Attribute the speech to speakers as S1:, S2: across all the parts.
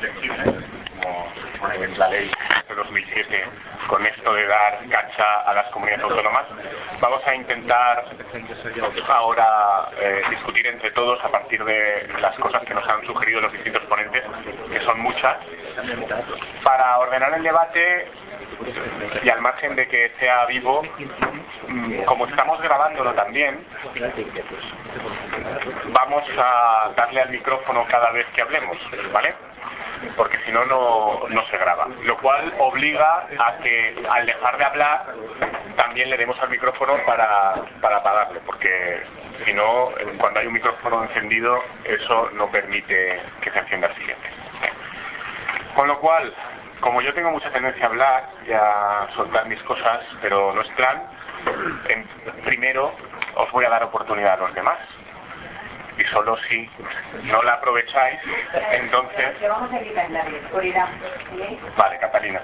S1: flexible, como dispone la ley de 2007, con esto de dar cacha a las comunidades autónomas. Vamos a intentar ahora discutir entre todos a partir de las cosas que nos han sugerido los distintos ponentes, que son muchas, para ordenar el debate y al margen de que sea vivo, como estamos grabándolo también, vamos a darle al micrófono cada vez que hablemos, ¿vale? Porque si no, no se graba. Lo cual obliga a que al dejar de hablar también le demos al micrófono para apagarlo, porque si no, cuando hay un micrófono encendido, eso no permite que se encienda el siguiente. Con lo cual, como yo tengo mucha tendencia a hablar y a soltar mis cosas, pero no es plan, primero os voy a dar oportunidad a los demás. Y solo si no la aprovecháis, entonces...
S2: Vamos a quitar la oscuridad.
S1: Vale, Catalina.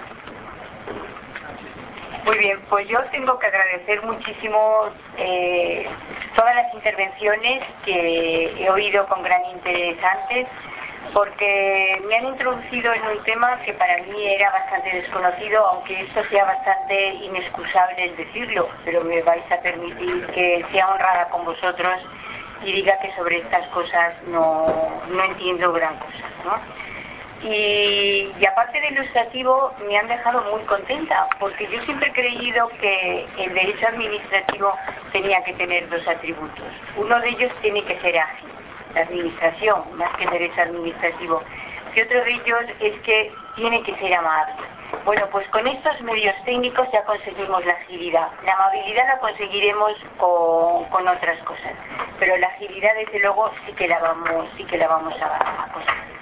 S2: Muy bien, pues yo tengo que agradecer muchísimo todas las intervenciones que he oído con gran interés antes, porque me han introducido en un tema que para mí era bastante desconocido, aunque esto sea bastante inexcusable el decirlo, pero me vais a permitir que sea honrada con vosotros y diga que sobre estas cosas no entiendo gran cosa, ¿no? Y aparte de ilustrativo, me han dejado muy contenta, porque yo siempre he creído que el derecho administrativo tenía que tener dos atributos. Uno de ellos tiene que ser ágil, la administración, más que el derecho administrativo. Y otro de ellos es que tiene que ser amable. Bueno, pues con estos medios técnicos ya conseguimos la agilidad. La amabilidad la conseguiremos con otras cosas, pero la agilidad desde luego sí que la vamos a conseguir.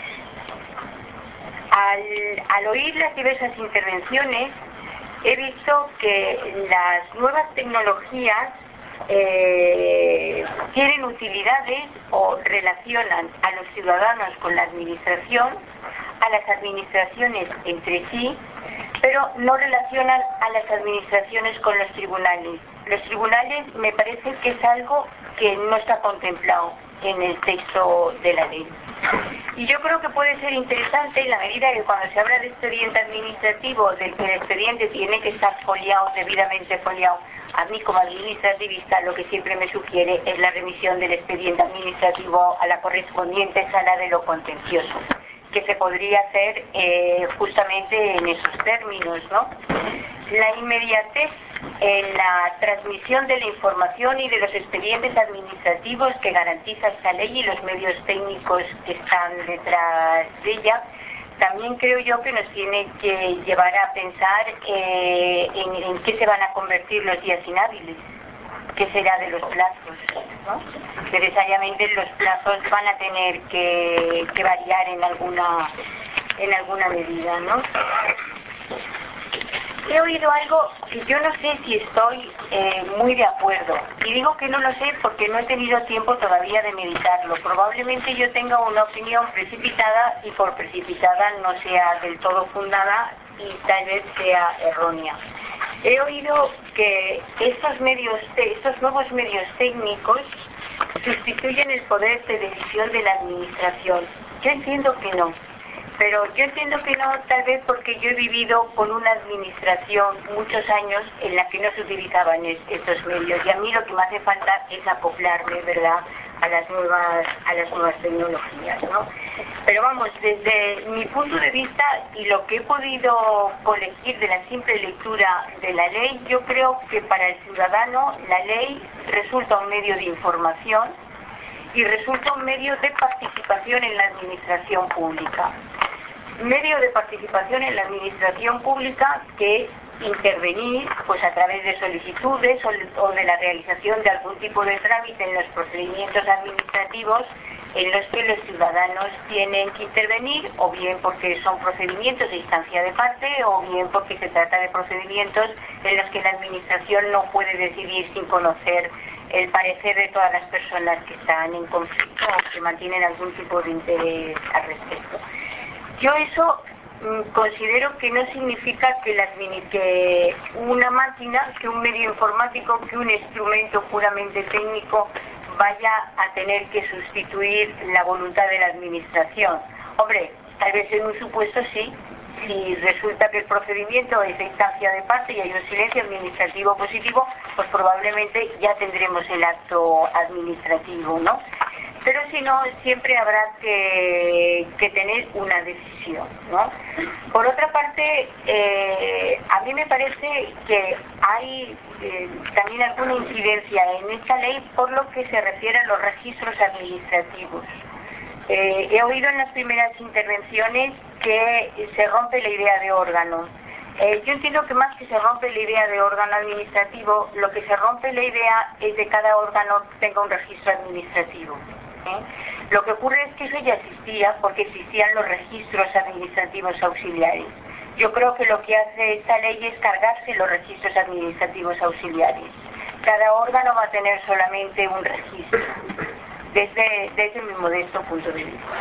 S2: Al oír las diversas intervenciones, he visto que las nuevas tecnologías tienen utilidades o relacionan a los ciudadanos con la administración, a las administraciones entre sí, pero no relacionan a las administraciones con los tribunales. Los tribunales me parece que es algo que no está contemplado en el texto de la ley. Y yo creo que puede ser interesante en la medida que cuando se habla de expediente administrativo, del que el expediente tiene que estar foliado, debidamente foliado, a mí como administrativista lo que siempre me sugiere es la remisión del expediente administrativo a la correspondiente sala de lo contencioso, que se podría hacer justamente en esos términos, ¿no? La inmediatez en la transmisión de la información y de los expedientes administrativos que garantiza esta ley y los medios técnicos que están detrás de ella, también creo yo que nos tiene que llevar a pensar en qué se van a convertir los días inhábiles, qué será de los plazos, ¿no? Necesariamente los plazos van a tener que variar en alguna medida, ¿no? He oído algo que yo no sé si estoy muy de acuerdo, y digo que no lo sé porque no he tenido tiempo todavía de meditarlo. Probablemente yo tenga una opinión precipitada y por precipitada no sea del todo fundada y tal vez sea errónea. He oído que estos nuevos medios técnicos sustituyen el poder de decisión de la administración. Yo entiendo que no. Pero yo entiendo que no, tal vez porque yo he vivido con una administración muchos años en la que no se utilizaban estos medios, y a mí lo que me hace falta es acoplarme, ¿verdad?, a las nuevas tecnologías, ¿no? Pero vamos, desde mi punto de vista y lo que he podido colegir de la simple lectura de la ley, yo creo que para el ciudadano la ley resulta un medio de información y resulta un medio de participación en la administración pública. Medio de participación en la administración pública que intervenir pues a través de solicitudes o de la realización de algún tipo de trámite en los procedimientos administrativos en los que los ciudadanos tienen que intervenir, o bien porque son procedimientos de instancia de parte, o bien porque se trata de procedimientos en los que la administración no puede decidir sin conocer el parecer de todas las personas que están en conflicto o que mantienen algún tipo de interés al respecto. Yo eso considero que no significa que una máquina, que un medio informático, que un instrumento puramente técnico vaya a tener que sustituir la voluntad de la administración. Hombre, Tal vez en un supuesto sí, si resulta que el procedimiento es a instancia de parte y hay un silencio administrativo positivo, pues probablemente ya tendremos el acto administrativo, ¿no? Pero si no, siempre habrá que tener una decisión, ¿no? Por otra parte, a mí me parece que hay también alguna incidencia en esta ley por lo que se refiere a los registros administrativos. He oído en las primeras intervenciones que se rompe la idea de órgano. Yo entiendo que más que se rompe la idea de órgano administrativo, lo que se rompe la idea es de cada órgano tenga un registro administrativo. Lo que ocurre es que eso ya existía porque existían los registros administrativos auxiliares. Yo creo que lo que hace esta ley es cargarse los registros administrativos auxiliares. Cada órgano va a tener solamente un registro, desde mi modesto punto de vista.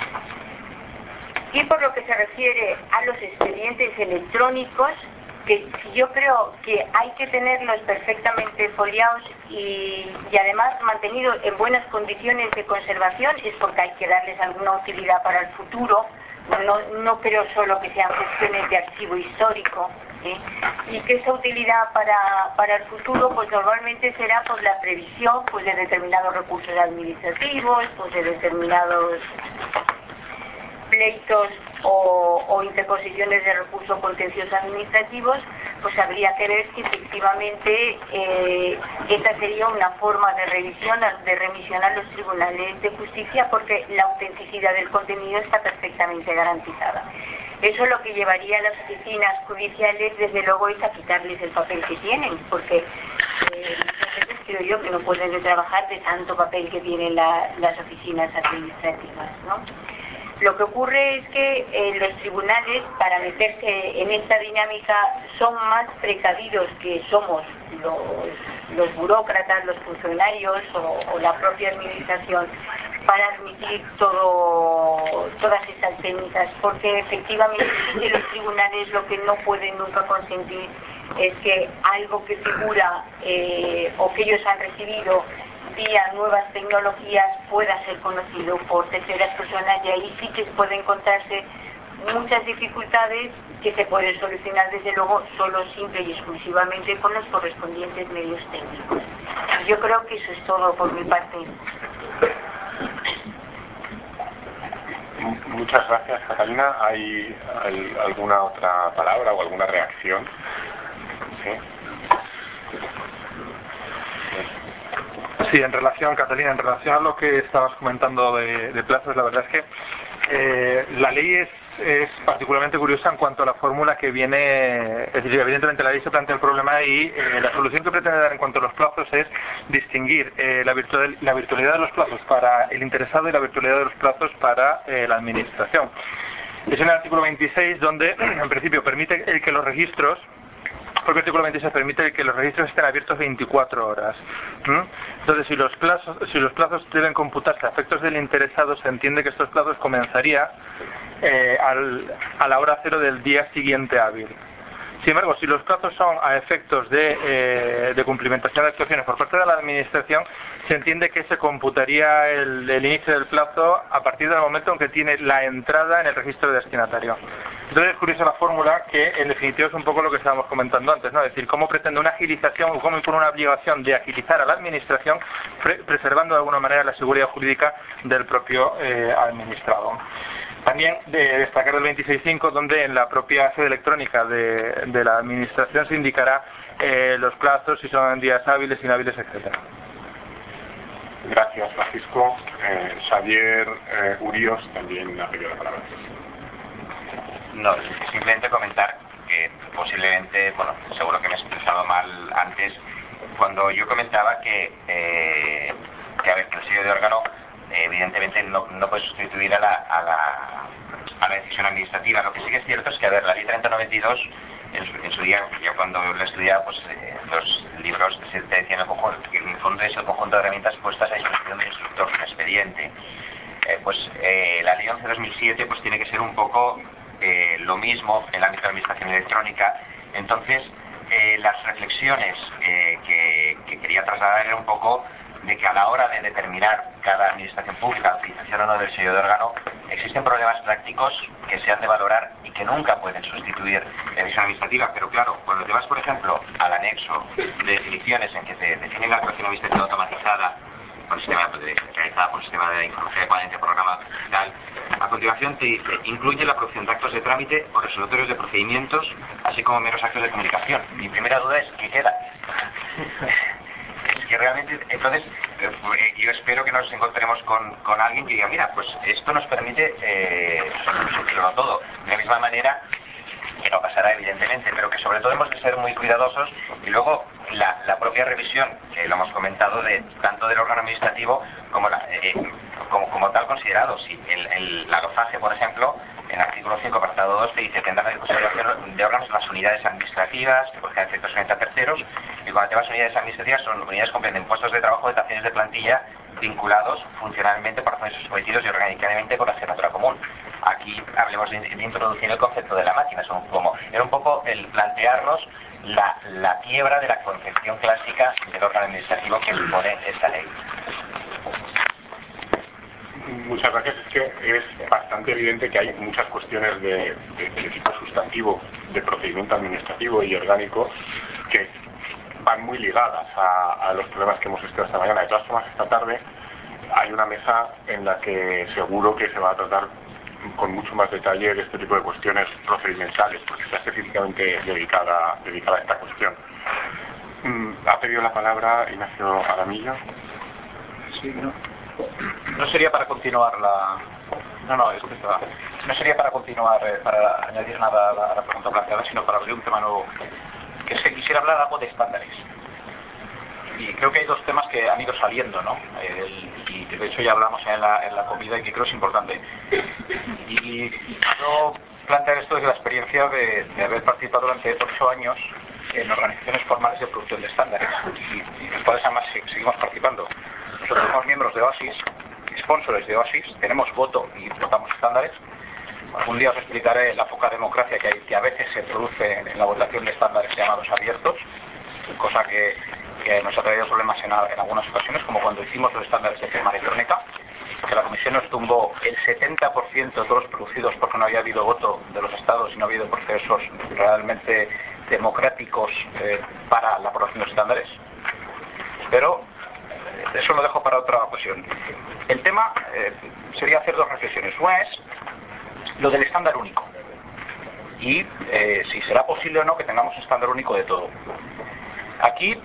S2: Y por lo que se refiere a los expedientes electrónicos, que yo creo que hay que tenerlos perfectamente foliados y además mantenidos en buenas condiciones de conservación, es porque hay que darles alguna utilidad para el futuro. No creo solo que sean cuestiones de archivo histórico, y que esa utilidad para el futuro pues normalmente será por la previsión pues de determinados recursos administrativos, pues de determinados pleitos o interposiciones de recursos contenciosos administrativos, pues habría que ver si efectivamente esta sería una forma de revisión, de remisión a los tribunales de justicia, porque la autenticidad del contenido está perfectamente garantizada. Eso lo que llevaría a las oficinas judiciales, desde luego, es a quitarles el papel que tienen, porque muchas veces creo yo que no pueden trabajar de tanto papel que tienen las oficinas administrativas, ¿no? Lo que ocurre es que los tribunales, para meterse en esta dinámica, son más precavidos que somos los burócratas, los funcionarios o la propia administración, para admitir todas estas técnicas, porque efectivamente los tribunales lo que no pueden nunca consentir es que algo que figura o que ellos han recibido vía nuevas tecnologías pueda ser conocido por terceras personas, y ahí sí que pueden encontrarse muchas dificultades que se pueden solucionar desde luego solo, simple y exclusivamente con los correspondientes medios técnicos. Yo creo que eso es todo por mi parte.
S1: Muchas gracias, Catalina. ¿Hay alguna otra palabra o alguna reacción? ¿Sí?
S3: Sí, Catalina, en relación a lo que estabas comentando de plazos, la verdad es que la ley es particularmente curiosa en cuanto a la fórmula que viene. Es decir, evidentemente la ley se plantea el problema y la solución que pretende dar en cuanto a los plazos es distinguir la virtualidad de los plazos para el interesado y la virtualidad de los plazos para la administración. Es en el artículo 26 donde en principio permite que los registros, porque el artículo 26 permite que los registros estén abiertos 24 horas. Entonces, si los plazos deben computarse a efectos del interesado, se entiende que estos plazos comenzarían a la hora cero del día siguiente hábil. Sin embargo, si los plazos son a efectos de cumplimentación de actuaciones por parte de la Administración, se entiende que se computaría el inicio del plazo a partir del momento en que tiene la entrada en el registro de destinatario. Entonces es curiosa la fórmula que en definitiva es un poco lo que estábamos comentando antes, ¿no? Es decir, cómo pretende una agilización o cómo impone una obligación de agilizar a la Administración preservando de alguna manera la seguridad jurídica del propio administrado. También de destacar el 26.5, donde en la propia sede electrónica de la Administración se indicará los plazos, si son días hábiles, inhábiles, etcétera.
S1: Gracias, Francisco. Xavier Urios también ha pedido la palabra.
S4: No, simplemente comentar que posiblemente, bueno, seguro que me he expresado mal antes, cuando yo comentaba que a ver, que el sello de órgano evidentemente no puede sustituir a la decisión administrativa. Lo que sí que es cierto es que, a ver, la ley 3092 en su día, yo cuando lo estudiaba, pues los libros te decían que en el fondo es el conjunto de herramientas puestas a disposición del instructor de expediente. La ley 11/2007 pues tiene que ser un poco lo mismo en el ámbito de administración electrónica. Entonces las reflexiones que quería trasladar era un poco de que a la hora de determinar cada administración pública la utilización o no del sello de órgano, existen problemas prácticos que se han de valorar y que nunca pueden sustituir la revisión administrativa. Pero claro, cuando te vas, por ejemplo, al anexo de definiciones en que te define la actuación administrativa automatizada, por sistema realizada por sistema de información equivalente programa digital, a continuación te dice, incluye la producción de actos de trámite o resolutorios de procedimientos, así como meros actos de comunicación. Mi primera duda es, ¿qué queda? Es que realmente, entonces, yo espero que nos encontremos con alguien que diga, mira, pues esto nos permite solucionarlo todo. De la misma manera, que no pasará evidentemente, pero que sobre todo hemos de ser muy cuidadosos, y luego la propia revisión, que lo hemos comentado, de tanto del órgano administrativo como tal considerado. Si la LOFAGE, por ejemplo, en el artículo 5, apartado 2, te dice tendrán la consideración de órganos las unidades administrativas, que pueden tener efectos frente a terceros, y cuando te vas a unidades administrativas, son unidades que comprenden puestos de trabajo, dotaciones de plantilla, vinculados funcionalmente por razones sometidos y orgánicamente con la jefatura común. Aquí hablemos de introducir el concepto de la máquina, era un poco el plantearnos la quiebra de la concepción clásica del órgano administrativo que impone esta ley.
S1: Muchas gracias. Es que es bastante evidente que hay muchas cuestiones de tipo sustantivo, de procedimiento administrativo y orgánico que van muy ligadas a los problemas que hemos estudiado esta mañana. De todas formas, esta tarde hay una mesa en la que seguro que se va a tratar con mucho más detalle de este tipo de cuestiones procedimentales, porque está específicamente dedicada a esta cuestión. ¿Ha pedido la palabra Ignacio Aramillo?
S5: Sí, no sería para continuar no sería para continuar, para añadir nada a la pregunta planteada, sino para abrir un tema nuevo, que es que quisiera hablar algo de estándares. Y creo que hay dos temas que han ido saliendo, ¿no? Y de hecho ya hablamos en la comida, y que creo es importante. Y quiero plantear esto desde la experiencia de haber participado durante 8 años en organizaciones formales de producción de estándares, y en las cuales además seguimos participando. Nosotros somos miembros de OASIS, sponsors de OASIS, tenemos voto y votamos estándares. Algún día os explicaré la poca democracia que a veces se produce en la votación de estándares llamados abiertos, cosa que nos ha traído problemas en algunas ocasiones, como cuando hicimos los estándares de firma electrónica, que la Comisión nos tumbó el 70% de todos los producidos porque no había habido voto de los estados y no ha habido procesos realmente democráticos para la aprobación de los estándares. Pero eso lo dejo para otra ocasión. El tema sería hacer dos reflexiones. Una es lo del estándar único y si será posible o no que tengamos un estándar único de todo. Aquí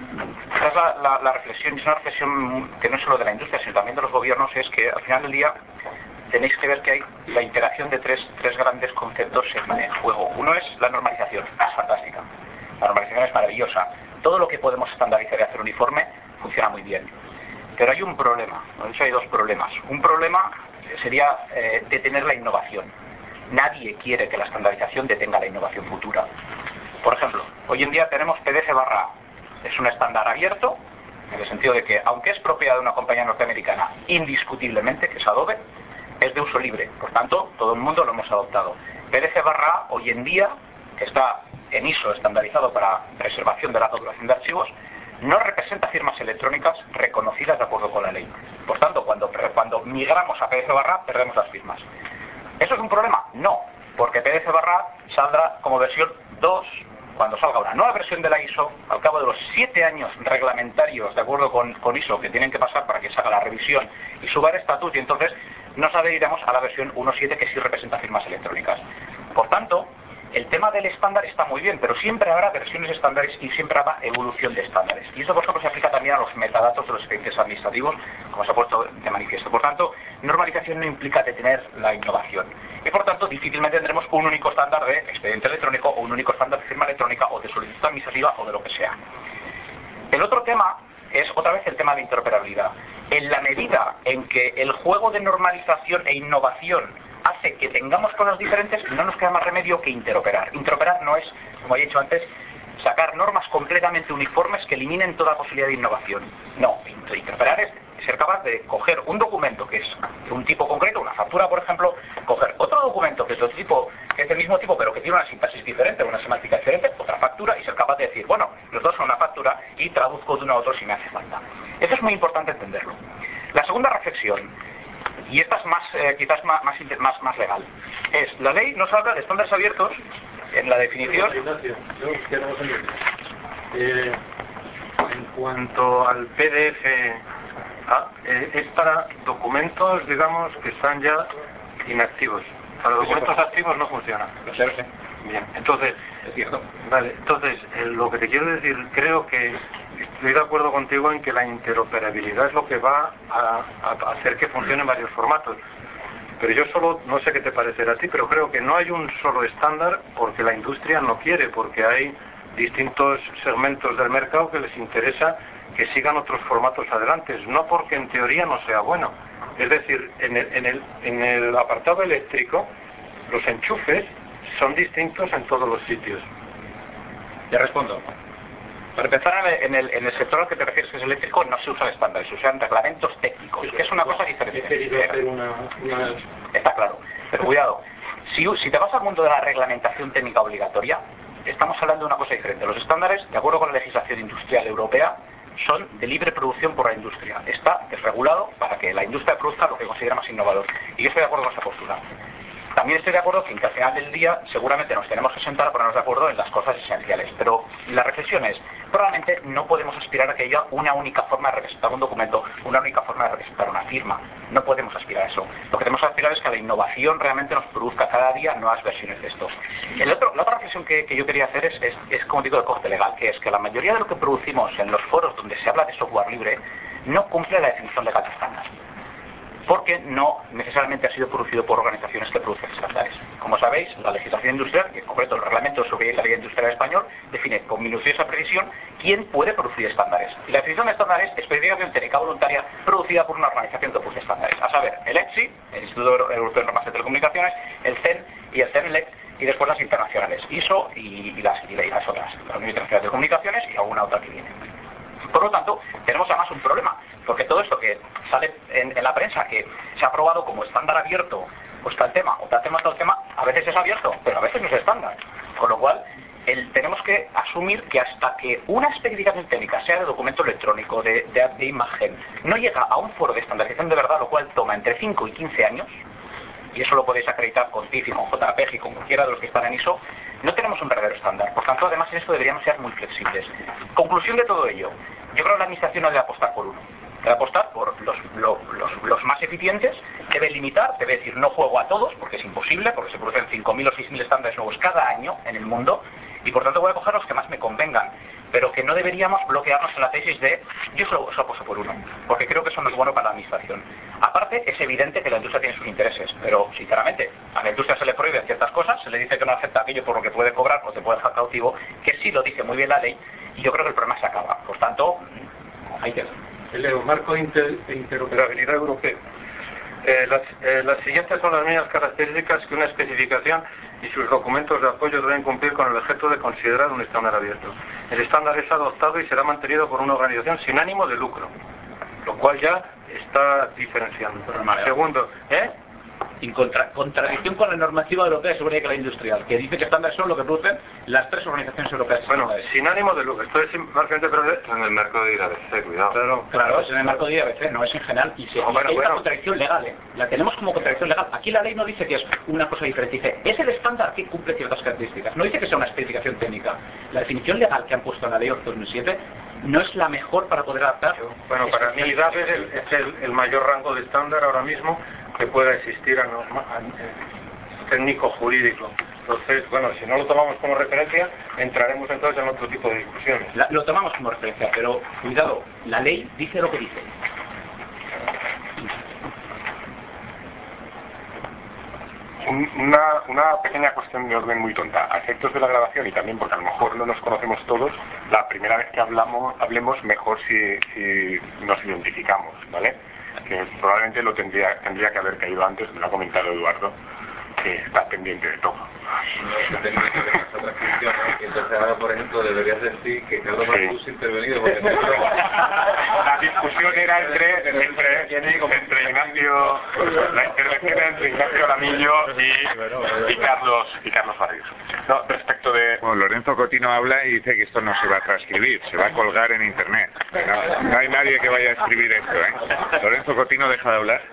S5: la reflexión, y es una reflexión que no es solo de la industria sino también de los gobiernos, es que al final del día tenéis que ver que hay la interacción de tres grandes conceptos en juego. Uno es la normalización, es fantástica. La normalización es maravillosa. Todo lo que podemos estandarizar y hacer uniforme funciona muy bien. Pero hay un problema, de hecho hay dos problemas. Un problema sería detener la innovación. Nadie quiere que la estandarización detenga la innovación futura. Por ejemplo, hoy en día tenemos PDF/A. Es un estándar abierto, en el sentido de que, aunque es propiedad de una compañía norteamericana, indiscutiblemente, que es Adobe, es de uso libre. Por tanto, todo el mundo lo hemos adoptado. PDF/A hoy en día, que está en ISO estandarizado para preservación de la doblación de archivos, no representa firmas electrónicas reconocidas de acuerdo con la ley. Por tanto, cuando migramos a PDF/A, perdemos las firmas. ¿Eso es un problema? No, porque PDF/A saldrá como versión 2 cuando salga una nueva versión de la ISO, al cabo de los 7 años reglamentarios de acuerdo con ISO que tienen que pasar para que se haga la revisión y suba el estatus, y entonces nos adheriremos a la versión 1.7 que sí representa firmas electrónicas. Por tanto, el tema del estándar está muy bien, pero siempre habrá versiones estándares y siempre habrá evolución de estándares. Y eso, por ejemplo, se aplica también a los metadatos de los expedientes administrativos, como se ha puesto de manifiesto. Por tanto, normalización no implica detener la innovación. Y por tanto, difícilmente tendremos un único estándar de expediente electrónico o un único estándar de firma electrónica o de solicitud administrativa o de lo que sea. El otro tema es otra vez el tema de interoperabilidad. En la medida en que el juego de normalización e innovación hace que tengamos cosas diferentes, no nos queda más remedio que interoperar. Interoperar no es, como he dicho antes, sacar normas completamente uniformes que eliminen toda posibilidad de innovación. No, interoperar es ser capaz de coger un documento que es de un tipo concreto, una factura por ejemplo, coger otro documento que es de otro tipo, que es del mismo tipo pero que tiene una sintaxis diferente, una semántica diferente, otra factura, y ser capaz de decir, bueno, los dos son una factura y traduzco de uno a otro si me hace falta. Eso es muy importante entenderlo. La segunda reflexión, y esta es más, quizás más legal, es: la ley nos habla de estándares abiertos en la definición.
S3: En cuanto al PDF, es para documentos, digamos, que están ya inactivos. Para documentos activos no funciona.
S5: Lo sé.
S3: Bien, entonces,
S5: Es cierto.
S3: vale, entonces lo que te quiero decir, creo que estoy de acuerdo contigo en que la interoperabilidad es lo que va a hacer que funcione en varios formatos. Pero yo solo, no sé qué te parecerá a ti, pero creo que no hay un solo estándar porque la industria no quiere, porque hay distintos segmentos del mercado que les interesa que sigan otros formatos adelante, no porque en teoría no sea bueno. Es decir, en el apartado eléctrico, los enchufes son distintos en todos los sitios.
S5: Te respondo. Para empezar, en el sector al que te refieres, que es eléctrico, no se usan estándares, se usan reglamentos técnicos, que es una cosa diferente.
S3: He querido hacer una...
S5: Está claro. Pero cuidado, si te vas al mundo de la reglamentación técnica obligatoria, estamos hablando de una cosa diferente. Los estándares, de acuerdo con la legislación industrial europea, son de libre producción por la industria. Está desregulado para que la industria produzca lo que considera más innovador. Y yo estoy de acuerdo con esa postura. También estoy de acuerdo que al final del día seguramente nos tenemos que sentar a ponernos de acuerdo en las cosas esenciales. Pero la reflexión es, probablemente no podemos aspirar a que haya una única forma de representar un documento, una única forma de representar una firma. No podemos aspirar a eso. Lo que tenemos que aspirar es que la innovación realmente nos produzca cada día nuevas versiones de esto. La otra reflexión que yo quería hacer es como digo, de corte legal, que es que la mayoría de lo que producimos en los foros donde se habla de software libre no cumple la definición legal de estándar, porque no necesariamente ha sido producido por organizaciones que producen estándares. Como sabéis, la legislación industrial, y en concreto el reglamento sobre la ley industrial español, define con minuciosa precisión quién puede producir estándares. Y la definición de estándares es especificación técnica voluntaria producida por una organización que produce estándares. A saber, el ETSI, el Instituto Europeo de Normas de Telecomunicaciones, el CEN y el CENELEC, y después las internacionales, ISO y las otras, la Unión Internacional de Telecomunicaciones y alguna otra que viene. Por lo tanto, tenemos además un problema, porque todo esto que sale en la prensa, que se ha aprobado como estándar abierto, pues tal tema, o tal tema, a veces es abierto, pero a veces no es estándar. Con lo cual, tenemos que asumir que hasta que una especificación técnica, sea de documento electrónico, de imagen, no llega a un foro de estandarización de verdad, lo cual toma entre 5 y 15 años, y eso lo podéis acreditar con TIF y con JPEG y con cualquiera de los que están en ISO, no tenemos un verdadero estándar. Por tanto, además en esto deberíamos ser muy flexibles. Conclusión de todo ello, yo creo que la administración no debe apostar por uno, debe apostar por los más eficientes, debe limitar, debe decir no juego a todos, porque es imposible, porque se producen 5.000 o 6.000 estándares nuevos cada año en el mundo, y por tanto voy a coger los que más me convengan, pero que no deberíamos bloquearnos en la tesis de yo solo apuesto por uno, porque creo que eso no es bueno para la administración. Aparte, es evidente que la industria tiene sus intereses, pero sinceramente, a la industria se le prohíben ciertas cosas, se le dice que no acepta aquello por lo que puede cobrar o te puede dejar cautivo, que sí lo dice muy bien la ley, y yo creo que el problema se acaba. Por tanto, ahí queda.
S3: El marco de interoperabilidad europeo. Las siguientes son las mismas características que una especificación y sus documentos de apoyo deben cumplir con el objeto de considerar un estándar abierto. El estándar es adoptado y será mantenido por una organización sin ánimo de lucro, lo cual ya está diferenciando. Segundo,
S5: En contradicción con la normativa europea de seguridad industrial, que dice que estándares son lo que producen las 3 organizaciones europeas.
S3: Bueno, sin ánimo de lucro. Esto es marcamente en el marco de IABC, cuidado.
S5: Claro, es en el marco de IABC, no es en general. Y hay una contradicción legal, la tenemos como contradicción legal. Aquí la ley no dice que es una cosa diferente, dice, es el estándar que cumple ciertas características. No dice que sea una especificación técnica. La definición legal que han puesto en la ley 2007 no es la mejor para poder adaptar.
S3: Bueno, para mí IABC es el mayor rango de estándar ahora mismo que pueda existir a técnico-jurídico. Entonces, bueno, si no lo tomamos como referencia, entraremos entonces en otro tipo de discusiones.
S5: Lo tomamos como referencia, pero cuidado, la ley dice lo que dice.
S1: Una pequeña cuestión de orden muy tonta. A efectos de la grabación y también porque a lo mejor no nos conocemos todos, la primera vez que hablemos mejor si nos identificamos, ¿vale? Que probablemente lo tendría que haber caído antes, me lo ha comentado Eduardo. que está pendiente de todo.
S6: Entonces ahora, por ejemplo, deberías decir que Carlos Marcus intervenido porque
S1: la discusión era entre Ignacio, la intervención era entre Ignacio Lamillo y Carlos Barrios. No, respecto de...
S7: Bueno, Lorenzo Cotino habla y dice que esto no se va a transcribir, se va a colgar en internet. No hay nadie que vaya a escribir esto, ¿eh? Lorenzo Cotino, deja de hablar.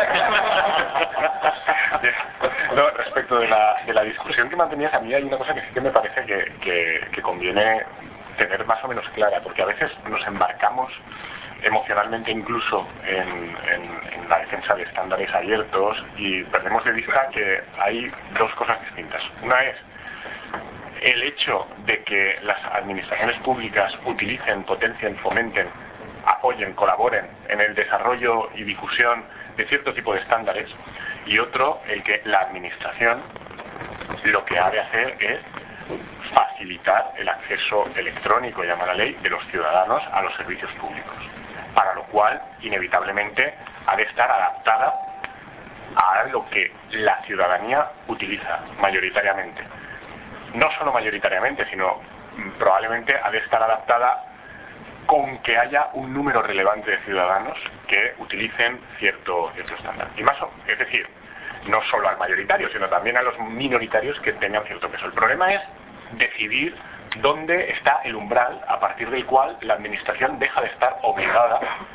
S1: No, respecto de la discusión que mantenías, a mí hay una cosa que sí que me parece que conviene tener más o menos clara, porque a veces nos embarcamos emocionalmente incluso en la defensa de estándares abiertos y perdemos de vista que hay dos cosas distintas. Una es el hecho de que las administraciones públicas utilicen, potencien, fomenten, apoyen, colaboren en el desarrollo y difusión de cierto tipo de estándares, y otro, el que la administración lo que ha de hacer es facilitar el acceso electrónico, llama la ley, de los ciudadanos a los servicios públicos, para lo cual inevitablemente ha de estar adaptada a lo que la ciudadanía utiliza mayoritariamente. No solo mayoritariamente, sino probablemente ha de estar adaptada con que haya un número relevante de ciudadanos que utilicen cierto estándar. Y más, es decir, no solo al mayoritario, sino también a los minoritarios que tengan cierto peso. El problema es decidir dónde está el umbral a partir del cual la administración deja de estar obligada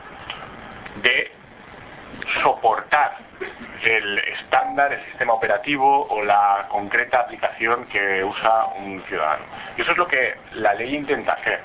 S1: de soportar el estándar, el sistema operativo o la concreta aplicación que usa un ciudadano. Y eso es lo que la ley intenta hacer.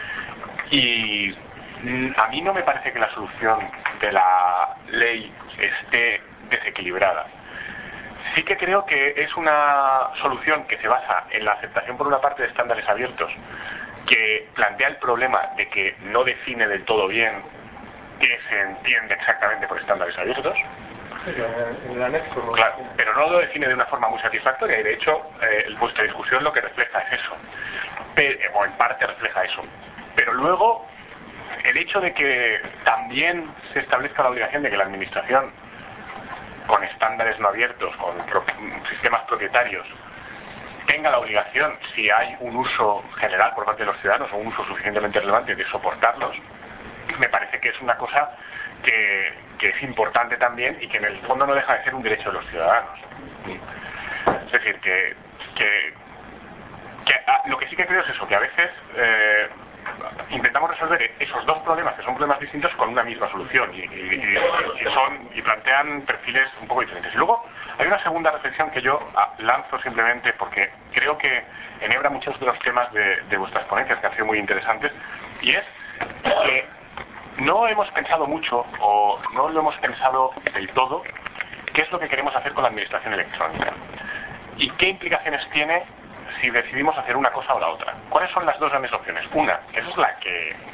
S1: Y a mí no me parece que la solución de la ley esté desequilibrada. Sí que creo que es una solución que se basa en la aceptación por una parte de estándares abiertos, que plantea el problema de que no define del todo bien qué se entiende exactamente por estándares abiertos.
S3: El anexo.
S1: Claro, pero no lo define de una forma muy satisfactoria y de hecho vuestra discusión lo que refleja es eso, o en parte refleja eso. Pero luego el hecho de que también se establezca la obligación de que la administración, con estándares no abiertos, con sistemas propietarios, tenga la obligación, si hay un uso general por parte de los ciudadanos o un uso suficientemente relevante, de soportarlos, me parece que es una cosa que es importante también y que en el fondo no deja de ser un derecho de los ciudadanos. Es decir, lo que sí que creo es eso, que a veces intentamos resolver esos dos problemas, que son problemas distintos, con una misma solución y plantean perfiles un poco diferentes. Y luego hay una segunda reflexión que yo lanzo simplemente porque creo que enhebra muchos de los temas de vuestras ponencias, que han sido muy interesantes, y es que no hemos pensado mucho o no lo hemos pensado del todo qué es lo que queremos hacer con la administración electrónica y qué implicaciones tiene si decidimos hacer una cosa o la otra. ¿Cuáles son las dos grandes opciones? Una, esa es la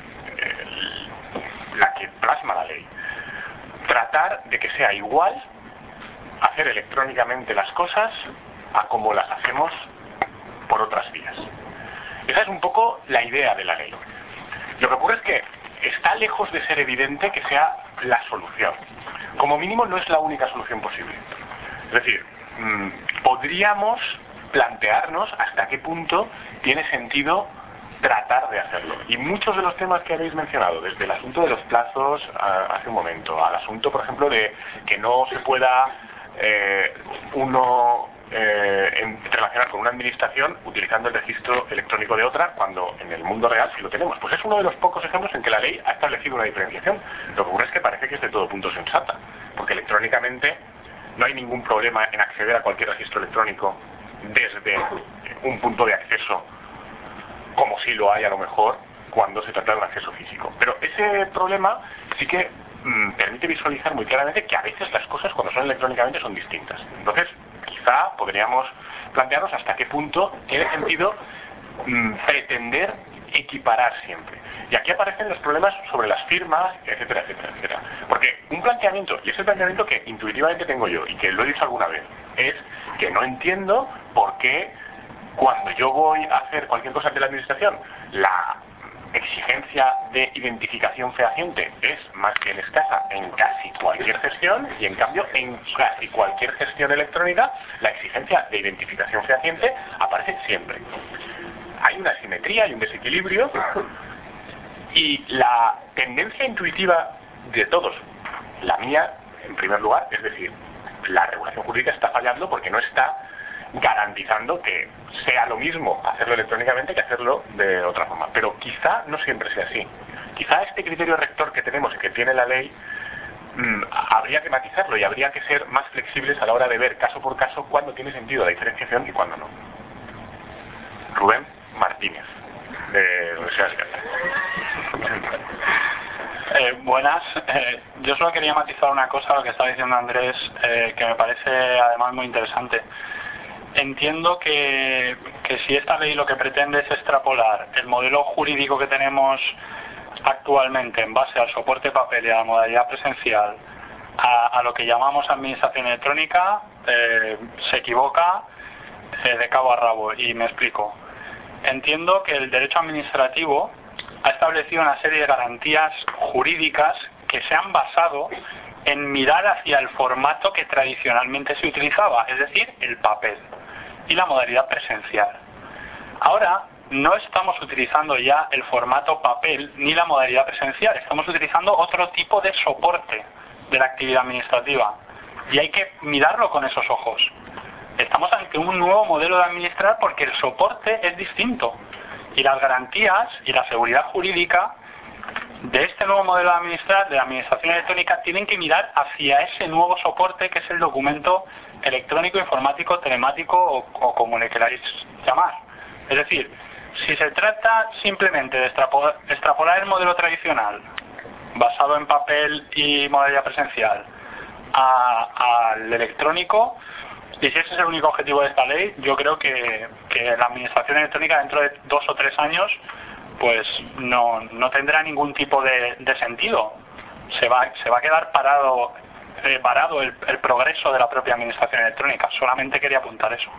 S1: que plasma la ley. Tratar de que sea igual hacer electrónicamente las cosas a como las hacemos por otras vías. Esa es un poco la idea de la ley. Lo que ocurre es que está lejos de ser evidente que sea la solución. Como mínimo no es la única solución posible. Es decir, podríamos plantearnos hasta qué punto tiene sentido tratar de hacerlo. Y muchos de los temas que habéis mencionado, desde el asunto de los plazos hace un momento, al asunto, por ejemplo, de que no se pueda relacionar con una administración utilizando el registro electrónico de otra, cuando en el mundo real sí lo tenemos. Pues es uno de los pocos ejemplos en que la ley ha establecido una diferenciación. Lo que ocurre es que parece que es de todo punto sensata, porque electrónicamente no hay ningún problema en acceder a cualquier registro electrónico desde un punto de acceso, como si lo hay a lo mejor cuando se trata de un acceso físico. Pero ese problema sí que permite visualizar muy claramente que a veces las cosas cuando son electrónicamente son distintas. Entonces, quizá podríamos plantearnos hasta qué punto tiene sentido pretender equiparar siempre. Y aquí aparecen los problemas sobre las firmas, etcétera, etcétera, etcétera. Porque un planteamiento, y es el planteamiento que intuitivamente tengo yo, y que lo he dicho alguna vez, es que no entiendo por qué cuando yo voy a hacer cualquier cosa de la administración, la exigencia de identificación fehaciente es más bien escasa en casi cualquier gestión, y en cambio en casi cualquier gestión electrónica la exigencia de identificación fehaciente aparece siempre. Hay una asimetría, hay un desequilibrio, y la tendencia intuitiva de todos, la mía en primer lugar, es decir, la regulación jurídica está fallando porque no está garantizando que sea lo mismo hacerlo electrónicamente que hacerlo de otra forma. Pero quizá no siempre sea así. Quizá este criterio rector que tenemos y que tiene la ley habría que matizarlo y habría que ser más flexibles a la hora de ver caso por caso cuándo tiene sentido la diferenciación y cuándo no. Rubén Martínez, de Universidad de Cáceres.
S8: Buenas. Yo solo quería matizar una cosa a lo que estaba diciendo Andrés, que me parece además muy interesante. Entiendo que si esta ley lo que pretende es extrapolar el modelo jurídico que tenemos actualmente en base al soporte papel y a la modalidad presencial a lo que llamamos administración electrónica, se equivoca de cabo a rabo, y me explico. Entiendo que el derecho administrativo ha establecido una serie de garantías jurídicas que se han basado en mirar hacia el formato que tradicionalmente se utilizaba, es decir, el papel y la modalidad presencial. Ahora no estamos utilizando ya el formato papel ni la modalidad presencial, estamos utilizando otro tipo de soporte de la actividad administrativa, y hay que mirarlo con esos ojos. Estamos ante un nuevo modelo de administrar porque el soporte es distinto, y las garantías y la seguridad jurídica de este nuevo modelo de administrar, de la administración electrónica, tienen que mirar hacia ese nuevo soporte que es el documento electrónico, informático, telemático o como le queráis llamar. Es decir, si se trata simplemente de extrapolar el modelo tradicional basado en papel y modalidad presencial al electrónico, y si ese es el único objetivo de esta ley, yo creo que la administración electrónica dentro de 2 o 3 años pues no tendrá ningún tipo de sentido. Se va a quedar parado el progreso de la propia administración electrónica. Solamente quería apuntar eso.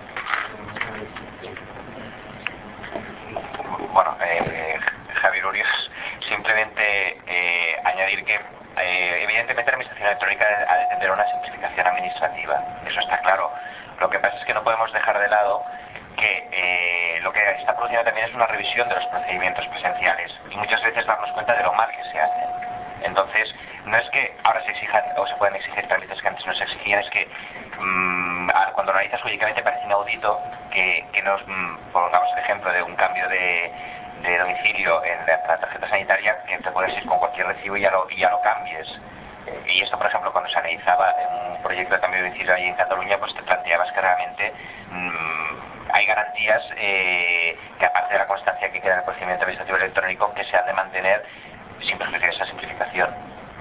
S4: Bueno, Javier Urios, simplemente añadir que evidentemente la administración electrónica ha de tender a una simplificación administrativa, eso está claro. Lo que pasa es que no podemos dejar de lado que lo que está produciendo también es una revisión de los procedimientos presenciales, y muchas veces darnos cuenta de lo mal que se hacen. Entonces, no es que ahora se exijan o se puedan exigir trámites que antes no se exigían, es que cuando analizas jurídicamente parece inaudito que nos pongamos el ejemplo de un cambio de domicilio en la tarjeta sanitaria, que te puedes ir con cualquier recibo y ya lo cambies. Y esto, por ejemplo, cuando se analizaba un proyecto de cambio de domicilio ahí en Cataluña, pues te planteabas que realmente hay garantías que, aparte de la constancia que queda en el procedimiento administrativo electrónico, que se han de mantener sin perjuicio de esa simplificación.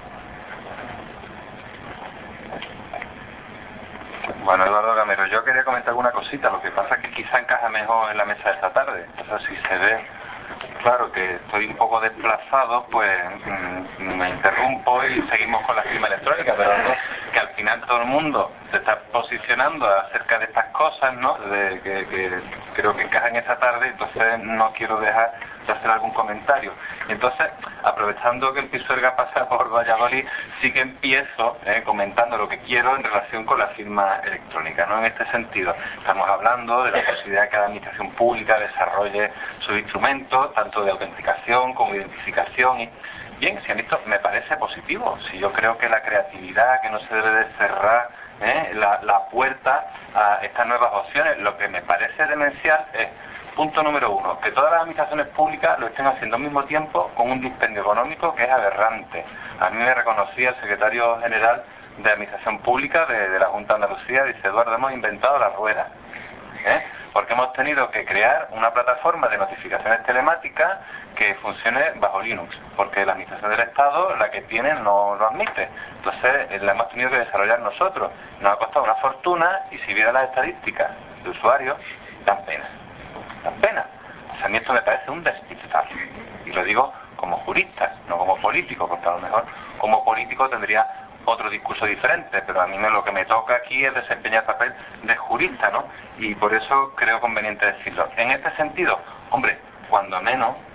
S6: Bueno, Eduardo Gamero, yo quería comentar alguna cosita, lo que pasa es que quizá encaja mejor en la mesa de esta tarde. O sea, si se ve claro que estoy un poco desplazado, pues me interrumpo y seguimos con la firma electrónica, pero no, que al final todo el mundo se está posicionando acerca de estas cosas, ¿no? Que creo que encajan esta tarde, entonces no quiero dejar de hacer algún comentario. Entonces, aprovechando que el Pisuerga pasa por Valladolid, sí que empiezo comentando lo que quiero en relación con la firma electrónica, ¿no? En este sentido, estamos hablando de la posibilidad de que la administración pública desarrolle sus instrumentos, tanto de autenticación como identificación. Y bien, si han visto, me parece positivo. Si yo creo que la creatividad, que no se debe de cerrar la puerta a estas nuevas opciones, lo que me parece demencial es, punto número 1, que todas las administraciones públicas lo estén haciendo al mismo tiempo con un dispendio económico que es aberrante. A mí me reconocía el secretario general de Administración Pública de la Junta de Andalucía, dice: Eduardo, hemos inventado la rueda, porque hemos tenido que crear una plataforma de notificaciones telemáticas que funcione bajo Linux, porque la Administración del Estado, la que tiene, no lo admite. Entonces la hemos tenido que desarrollar nosotros. Nos ha costado una fortuna, y si viera las estadísticas de usuarios, dan pena. A mí esto me parece un despistado, y lo digo como jurista, no como político, porque a lo mejor como político tendría otro discurso diferente, pero a mí lo que me toca aquí es desempeñar el papel de jurista, ¿no? Y por eso creo conveniente decirlo. En este sentido, hombre, cuando menos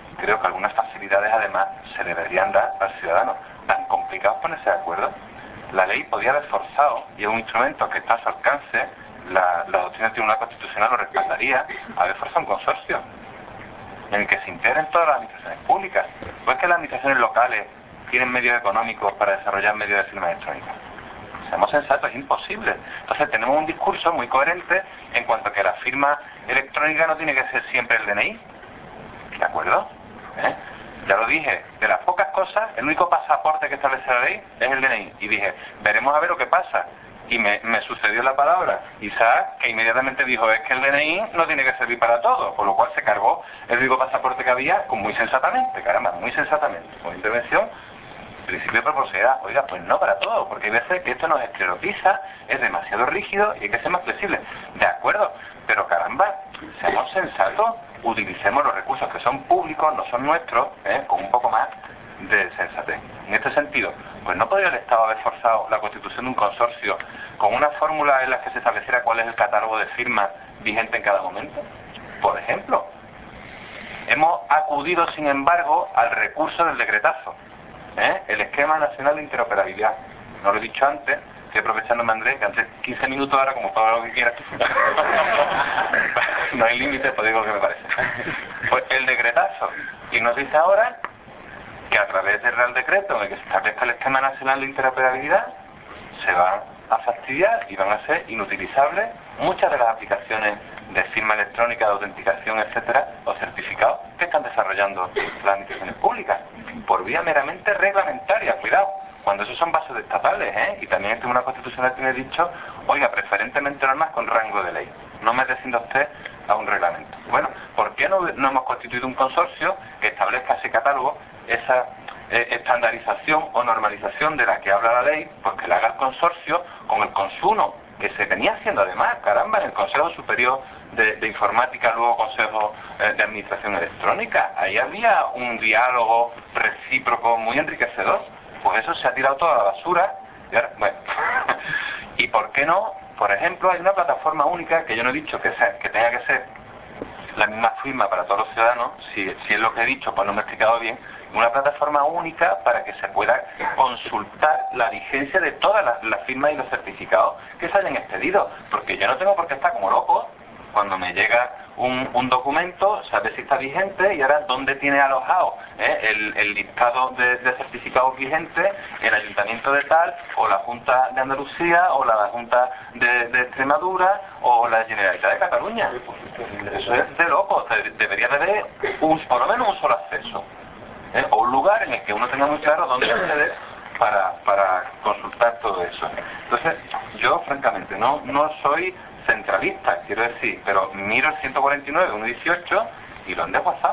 S6: creo que algunas facilidades además se deberían dar al ciudadano. Tan complicado es ponerse de acuerdo. La ley podía haber forzado, y es un instrumento que está a su alcance, la doctrina del Tribunal Constitucional lo respaldaría, haber forzado un consorcio en el que se integren todas las administraciones públicas. Pues que las administraciones locales tienen medios económicos para desarrollar medios de firma electrónica. Seamos sensatos, es imposible. Entonces tenemos un discurso muy coherente en cuanto a que la firma electrónica no tiene que ser siempre el DNI. ¿De acuerdo? Ya lo dije, de las pocas cosas, el único pasaporte que establece la ley es el DNI. Y dije, veremos a ver lo que pasa. Y me sucedió la palabra Isaac, que inmediatamente dijo, es que el DNI no tiene que servir para todo, por lo cual se cargó el único pasaporte que había, muy sensatamente, caramba, muy sensatamente, con intervención, principio de proporcionalidad. Oiga, pues no para todo, porque hay veces que esto nos esclerotiza, es demasiado rígido y hay que ser más flexible. De acuerdo, pero caramba, seamos sensatos, utilicemos los recursos que son públicos, no son nuestros, con un poco más de sensatez. En este sentido, pues no podría el Estado haber forzado la constitución de un consorcio con una fórmula en la que se estableciera cuál es el catálogo de firmas vigente en cada momento. Por ejemplo, hemos acudido sin embargo al recurso del decretazo, el esquema nacional de interoperabilidad. No lo he dicho antes, estoy aprovechándome, Andrés, que antes 15 minutos ahora como todo lo que quieras. No hay límite, pues digo lo que me parece. Pues el decretazo, y nos dice ahora que a través del Real Decreto en el que se establezca el esquema nacional de interoperabilidad se van a fastidiar y van a ser inutilizables muchas de las aplicaciones de firma electrónica, de autenticación, etcétera, o certificados que están desarrollando las administraciones públicas por vía meramente reglamentaria. Cuidado, cuando esos son bases estatales, y también el Tribunal Constitucional tiene dicho, oiga, preferentemente normas con rango de ley, no me descienda usted a un reglamento. Bueno, ¿por qué no hemos constituido un consorcio que establezca ese catálogo, esa estandarización o normalización de la que habla la ley, pues que la haga el consorcio con el consumo que se venía haciendo además, caramba, en el Consejo Superior de Informática, luego Consejo de Administración Electrónica? Ahí había un diálogo recíproco muy enriquecedor. Pues eso se ha tirado toda la basura. Y ahora, bueno, ¿y por qué no? Por ejemplo, hay una plataforma única que yo no he dicho que tenga que ser la misma firma para todos los ciudadanos. Si es lo que he dicho, pues no me he explicado bien. Una plataforma única para que se pueda consultar la vigencia de todas las firmas y los certificados que se hayan expedido, porque yo no tengo por qué estar como loco cuando me llega un documento, saber si está vigente y ahora dónde tiene alojado el listado de certificados vigentes el Ayuntamiento de tal, o la Junta de Andalucía, o la Junta de Extremadura, o la Generalitat de Cataluña. Eso es de loco. Debería de haber por lo menos un solo acceso, o un lugar en el que uno tenga muy claro dónde acceder para consultar todo eso. Entonces, yo francamente no soy centralista, quiero decir, pero miro el 149, 118 y lo han desguazado.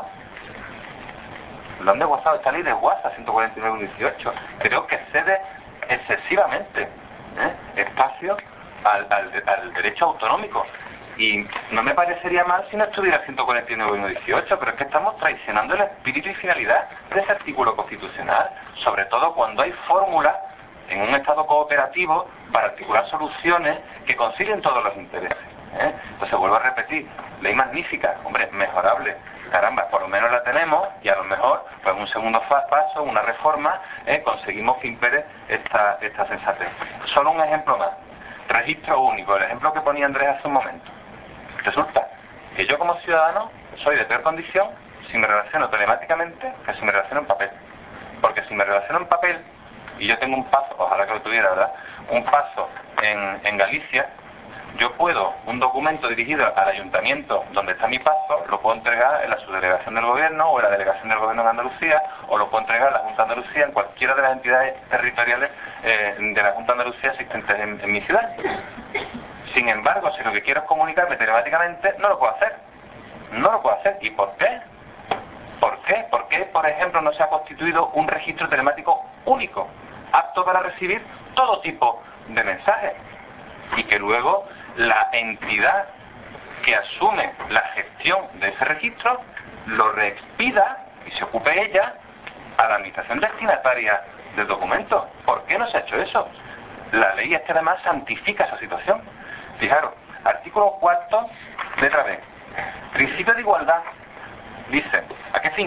S6: Lo han desguazado, esta ley desguaza 149, 118. Creo que cede excesivamente espacio al derecho autonómico. Y no me parecería mal si no estuviera 149 y 118, pero es que estamos traicionando el espíritu y finalidad de ese artículo constitucional, sobre todo cuando hay fórmulas en un Estado cooperativo para articular soluciones que concilien todos los intereses. Entonces vuelvo a repetir, ley magnífica, hombre, mejorable, caramba, por lo menos la tenemos y a lo mejor, pues un segundo paso, una reforma, conseguimos que impere esta sensatez. Solo un ejemplo más, registro único, el ejemplo que ponía Andrés hace un momento. Resulta que yo como ciudadano soy de peor condición si me relaciono telemáticamente que si me relaciono en papel. Porque si me relaciono en papel, y yo tengo un paso, ojalá que lo tuviera, ¿verdad?, un paso en Galicia, yo puedo, un documento dirigido al ayuntamiento donde está mi paso, lo puedo entregar en la subdelegación del gobierno o en la delegación del gobierno de Andalucía, o lo puedo entregar a la Junta de Andalucía, en cualquiera de las entidades territoriales de la Junta de Andalucía existentes en mi ciudad. Sin embargo, si lo que quiero es comunicarme telemáticamente, no lo puedo hacer. No lo puedo hacer. ¿Y por qué? ¿Por qué? ¿Por qué, por ejemplo, no se ha constituido un registro telemático único, apto para recibir todo tipo de mensajes? Y que luego la entidad que asume la gestión de ese registro lo reexpida y se ocupe ella a la administración destinataria del documento. ¿Por qué no se ha hecho eso? La ley es que además santifica esa situación. Fijaros, artículo 4, letra B. Principio de igualdad. Dice, ¿a qué fin?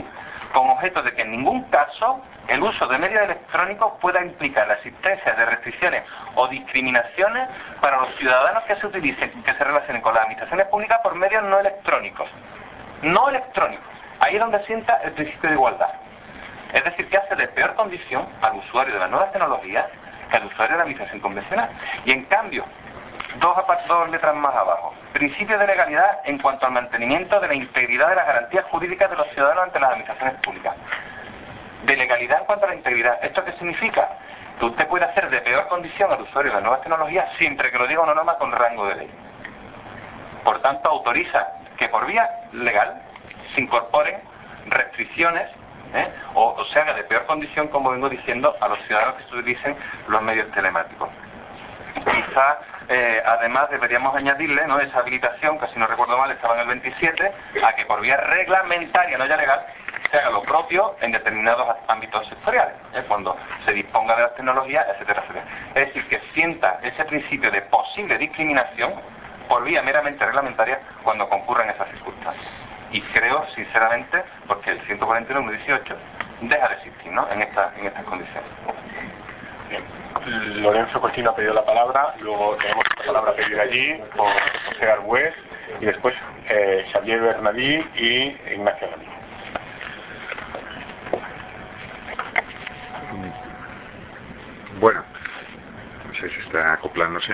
S6: con objeto de que en ningún caso el uso de medios electrónicos pueda implicar la existencia de restricciones o discriminaciones para los ciudadanos que se relacionen con las administraciones públicas por medios no electrónicos. No electrónicos. Ahí es donde sienta el principio de igualdad. Es decir, que hace de peor condición al usuario de las nuevas tecnologías que al usuario de la administración convencional. Y en cambio, dos letras más abajo, principio de legalidad en cuanto al mantenimiento de la integridad de las garantías jurídicas de los ciudadanos ante las administraciones públicas. De legalidad en cuanto a la integridad. ¿Esto qué significa? Que usted puede hacer de peor condición al usuario de las nuevas tecnologías siempre que lo diga una norma con rango de ley. Por tanto, autoriza que por vía legal se incorporen restricciones o se haga de peor condición, como vengo diciendo, a los ciudadanos que utilicen los medios telemáticos. Quizá, además, deberíamos añadirle, ¿no?, esa habilitación, que si no recuerdo mal estaba en el 27, a que por vía reglamentaria, no ya legal, se haga lo propio en determinados ámbitos sectoriales, cuando se disponga de las tecnologías, etcétera, etcétera. Es decir, que sienta ese principio de posible discriminación por vía meramente reglamentaria cuando concurran esas circunstancias. Y creo, sinceramente, porque el 141.18 deja de existir, ¿no?, en estas condiciones.
S1: Bien. Lorenzo Cochino ha pedido la palabra, luego tenemos la palabra pedida allí por José Arbués y después Xavier Bernadí y Ignacio Lamí.
S7: Bueno, no sé si está acoplándose.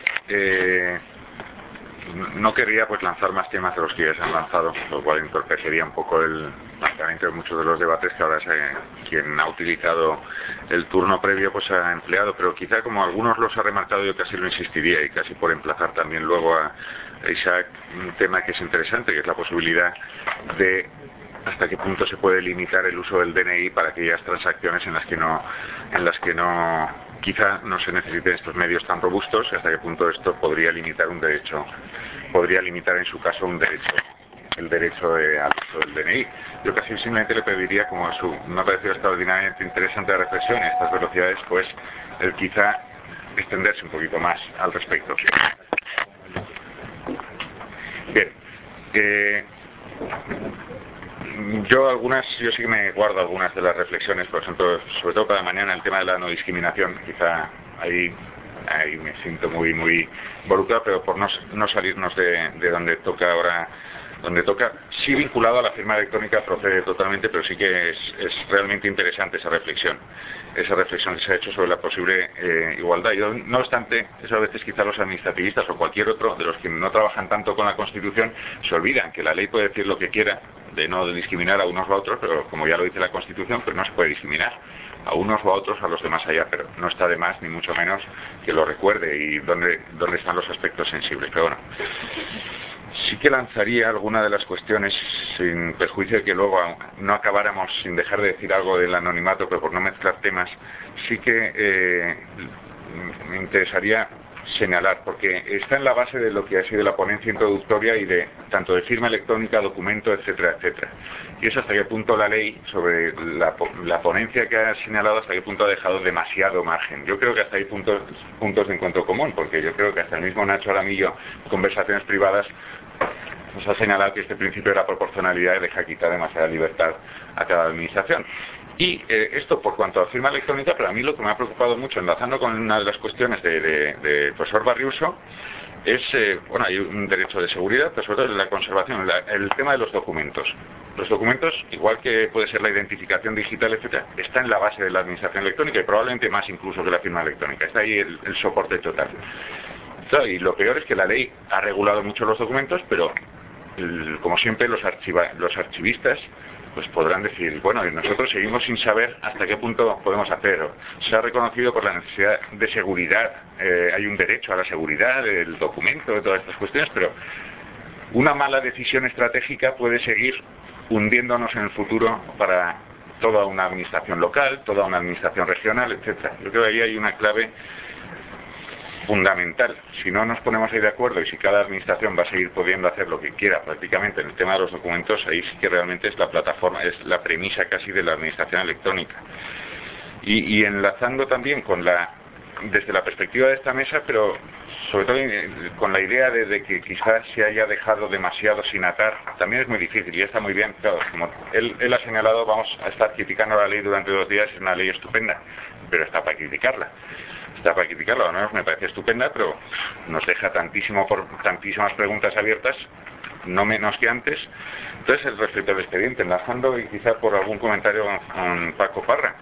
S7: No querría pues lanzar más temas de los que ya se han lanzado, lo cual entorpecería un poco el planteamiento de muchos de los debates que ahora quien ha utilizado el turno previo pues ha empleado, pero quizá como algunos los ha remarcado yo casi lo insistiría, y casi por emplazar también luego a Isaac un tema que es interesante, que es la posibilidad de hasta qué punto se puede limitar el uso del DNI para aquellas transacciones en las que no quizá no se necesiten estos medios tan robustos, y hasta qué punto esto podría limitar un derecho, podría limitar en su caso un derecho, el derecho al uso del DNI. Yo casi simplemente le pediría, como me ha parecido extraordinariamente interesante la reflexión en estas velocidades, pues el quizá extenderse un poquito más al respecto. Bien. Yo sí que me guardo algunas de las reflexiones, por ejemplo, sobre todo para mañana el tema de la no discriminación, quizá ahí me siento muy involucrado, pero por no salirnos de donde toca ahora, sí vinculado a la firma electrónica procede totalmente, pero sí que es realmente interesante esa reflexión que se ha hecho sobre la posible igualdad. Y no obstante, eso a veces quizá los administrativistas o cualquier otro de los que no trabajan tanto con la Constitución se olvidan que la ley puede decir lo que quiera, de no discriminar a unos o a otros, pero como ya lo dice la Constitución, pues no se puede discriminar a unos o a otros, a los de más allá, pero no está de más ni mucho menos que lo recuerde y dónde están los aspectos sensibles. Pero bueno, sí que lanzaría alguna de las cuestiones, sin perjuicio de que luego no acabáramos sin dejar de decir algo del anonimato, pero por no mezclar temas, sí que me interesaría señalar, porque está en la base de lo que ha sido la ponencia introductoria y de tanto de firma electrónica, documento, etcétera, etcétera. Y es hasta qué punto la ley, sobre la ponencia que ha señalado, hasta qué punto ha dejado demasiado margen. Yo creo que hasta hay puntos de encuentro común, porque yo creo que hasta el mismo Nacho Aramillo, conversaciones privadas, nos ha señalado que este principio de la proporcionalidad deja quitar demasiada libertad a cada administración. Y esto por cuanto a firma electrónica, pero a mí lo que me ha preocupado mucho, enlazando con una de las cuestiones del profesor Barriuso, es, bueno, hay un derecho de seguridad, pero sobre todo la conservación, el tema de los documentos. Los documentos, igual que puede ser la identificación digital, etcétera, está en la base de la administración electrónica y probablemente más incluso que la firma electrónica. Está ahí el soporte total. Y lo peor es que la ley ha regulado mucho los documentos, pero como siempre los archivistas pues podrán decir, bueno, nosotros seguimos sin saber hasta qué punto podemos hacerlo. Se ha reconocido por la necesidad de seguridad, hay un derecho a la seguridad del documento, de todas estas cuestiones, pero una mala decisión estratégica puede seguir hundiéndonos en el futuro para toda una administración local, toda una administración regional, etcétera. Yo creo que ahí hay una clave fundamental. Si no nos ponemos ahí de acuerdo y si cada administración va a seguir pudiendo hacer lo que quiera prácticamente en el tema de los documentos, ahí sí que realmente es la plataforma, es la premisa casi de la administración electrónica. Y enlazando también con la desde la perspectiva de esta mesa, pero sobre todo con la idea de que quizás se haya dejado demasiado sin atar, también es muy difícil y está muy bien. Claro, como él ha señalado, vamos a estar criticando la ley durante 2 días, es una ley estupenda, pero está para criticarla. Está para criticarla, al menos me parece estupenda, pero nos deja tantísimas preguntas abiertas, no menos que antes. Entonces, respecto al expediente, enlazando y quizá por algún comentario con Paco Parra,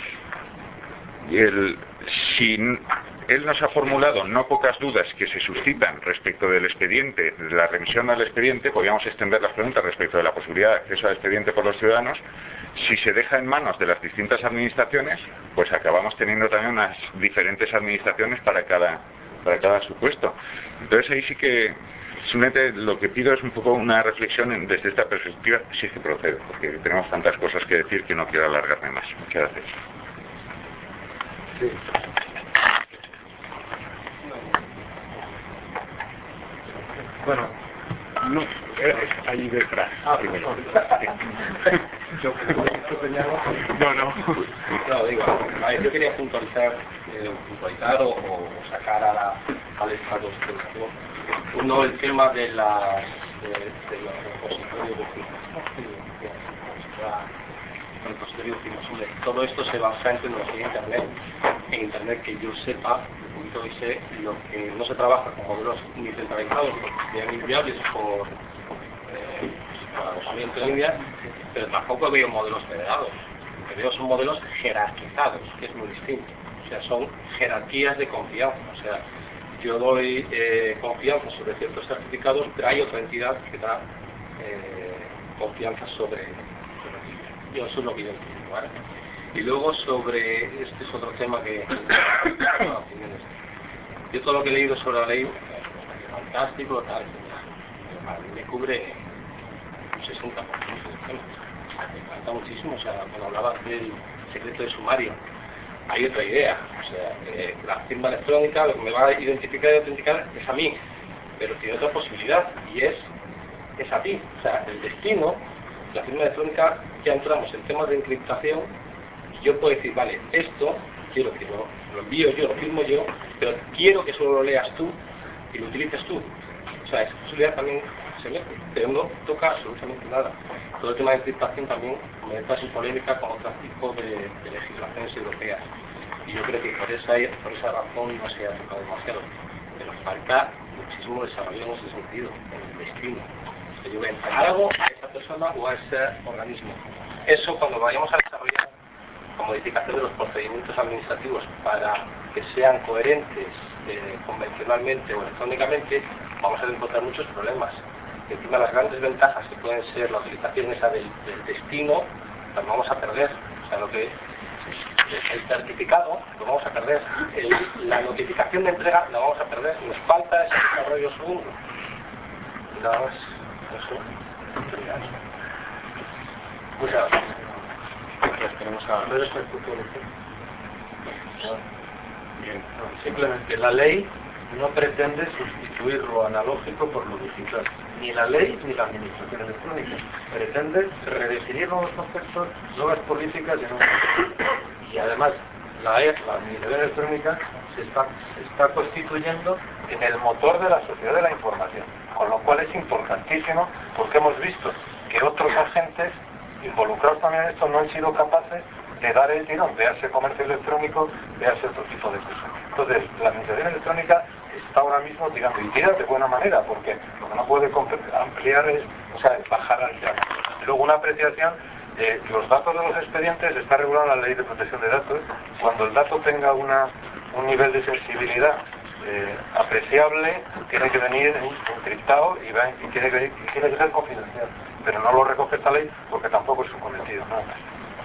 S7: si él nos ha formulado no pocas dudas que se suscitan respecto del expediente, de la remisión al expediente, podríamos extender las preguntas respecto de la posibilidad de acceso al expediente por los ciudadanos. Si se deja en manos de las distintas administraciones, pues acabamos teniendo también unas diferentes administraciones para cada supuesto. Entonces ahí sí que simplemente lo que pido es un poco una reflexión desde esta perspectiva, si es que procede, porque tenemos tantas cosas que decir que no quiero alargarme más. Muchas gracias.
S9: Sí. Bueno,
S1: no, allí detrás. Primero.
S10: No, digo, a ver, yo quería puntualizar o sacar al estado educativo. Uno, el tema de los repositorios de todo esto se basa en tecnología de Internet, que yo sepa, y sé lo que no se trabaja con modelos ni centralizados porque serían inviables por alojamiento en línea, pero tampoco veo modelos federados. Lo que veo son modelos jerarquizados, que es muy distinto. O sea, son jerarquías de confianza. O sea, yo doy confianza sobre ciertos certificados, pero hay otra entidad que da confianza sobre ti. Yo eso es lo que yo entiendo, ¿vale? Y luego sobre, este es otro tema que yo todo lo que he leído sobre la ley, fantástico, tal, me cubre un 60%. Me falta muchísimo. O sea, cuando hablabas del secreto de sumario, hay otra idea. O sea, la firma electrónica, lo que me va a identificar y autenticar es a mí, pero tiene otra posibilidad y es a ti. O sea, el destino, la firma electrónica, ya entramos en temas de encriptación. Yo puedo decir, vale, esto quiero que lo envío yo, lo firmo yo, pero quiero que solo lo leas tú y lo utilices tú. O sea, esa posibilidad también se mete, pero no toca absolutamente nada. Todo el tema de encriptación también me entra en polémica con otro tipo de legislaciones europeas. Y yo creo que por esa razón no se ha tocado demasiado. Pero falta muchísimo desarrollo en ese sentido, en el destino. Que yo voy a entregar algo a esa persona o a ese organismo. Eso cuando vayamos a desarrollar la modificación de los procedimientos administrativos para que sean coherentes convencionalmente o electrónicamente, vamos a encontrar muchos problemas. Y encima las grandes ventajas que pueden ser la utilización esa del destino, las vamos a perder. O sea, lo que el certificado lo vamos a perder, la notificación de entrega la vamos a perder, nos falta ese desarrollo segundo. Y nada más, eso. Muchas gracias.
S9: Tenemos a ver el futuro. Bien. Simplemente la ley no pretende sustituir lo analógico por lo digital. Ni la ley ni la administración electrónica. Pretende redefinir nuevos conceptos, nuevas políticas y además la administración electrónica se está constituyendo en el motor de la sociedad de la información, con lo cual es importantísimo porque hemos visto que otros agentes involucrados también en esto no han sido capaces de dar el tirón, véase comercio electrónico, véase otro tipo de cosas. Entonces, la administración electrónica está ahora mismo tirando, y tira de buena manera, porque lo que no puede ampliar es, bajar al llano. Luego una apreciación, los datos de los expedientes está regulado en la ley de protección de datos. Cuando el dato tenga un nivel de sensibilidad apreciable, tiene que venir encriptado y tiene que ser confidencial, pero no lo recoge esta ley porque tampoco es su cometido, nada más.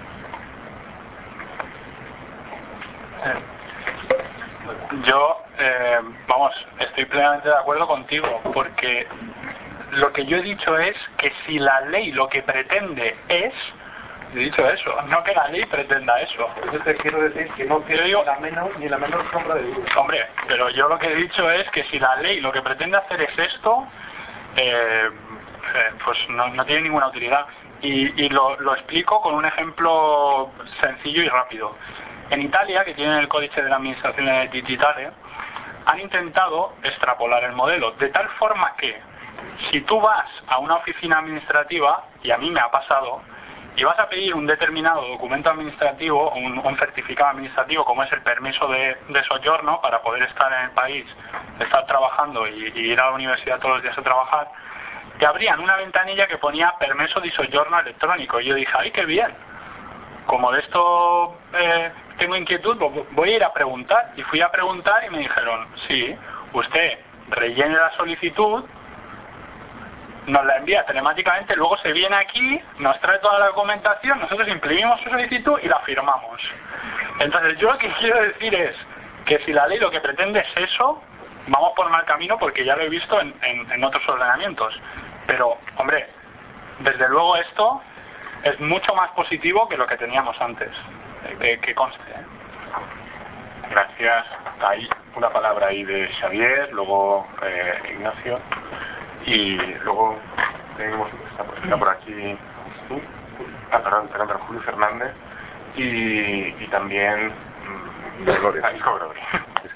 S8: Yo, estoy plenamente de acuerdo contigo, porque lo que yo he dicho es que si la ley lo que pretende es, he dicho eso, no que la ley pretenda eso.
S9: Yo te quiero decir que no tiene ni la menor sombra de duda.
S8: Hombre, pero yo lo que he dicho es que si la ley lo que pretende hacer es esto, pues no tiene ninguna utilidad. Y lo explico con un ejemplo sencillo y rápido. En Italia, que tienen el Códice de las Administraciones Digitales, han intentado extrapolar el modelo, de tal forma que si tú vas a una oficina administrativa, y a mí me ha pasado, y vas a pedir un determinado documento administrativo, un certificado administrativo, como es el permiso de soggiorno, para poder estar en el país, estar trabajando y ir a la universidad todos los días a trabajar, te abrían una ventanilla que ponía permiso di soggiorno electrónico. Y yo dije, ¡ay, qué bien! Como de esto tengo inquietud, voy a ir a preguntar. Y fui a preguntar y me dijeron, sí, usted rellene la solicitud, nos la envía telemáticamente, luego se viene aquí, nos trae toda la documentación, nosotros imprimimos su solicitud y la firmamos. Entonces yo lo que quiero decir es que si la ley lo que pretende es eso, vamos por mal camino, porque ya lo he visto en otros ordenamientos. Pero, hombre, desde luego esto es mucho más positivo que lo que teníamos antes, que conste.
S1: Gracias. Hay una palabra ahí de Xavier, luego Ignacio, y luego tenemos está por aquí perdón, Julio Fernández y también
S7: Isco
S1: Gloria.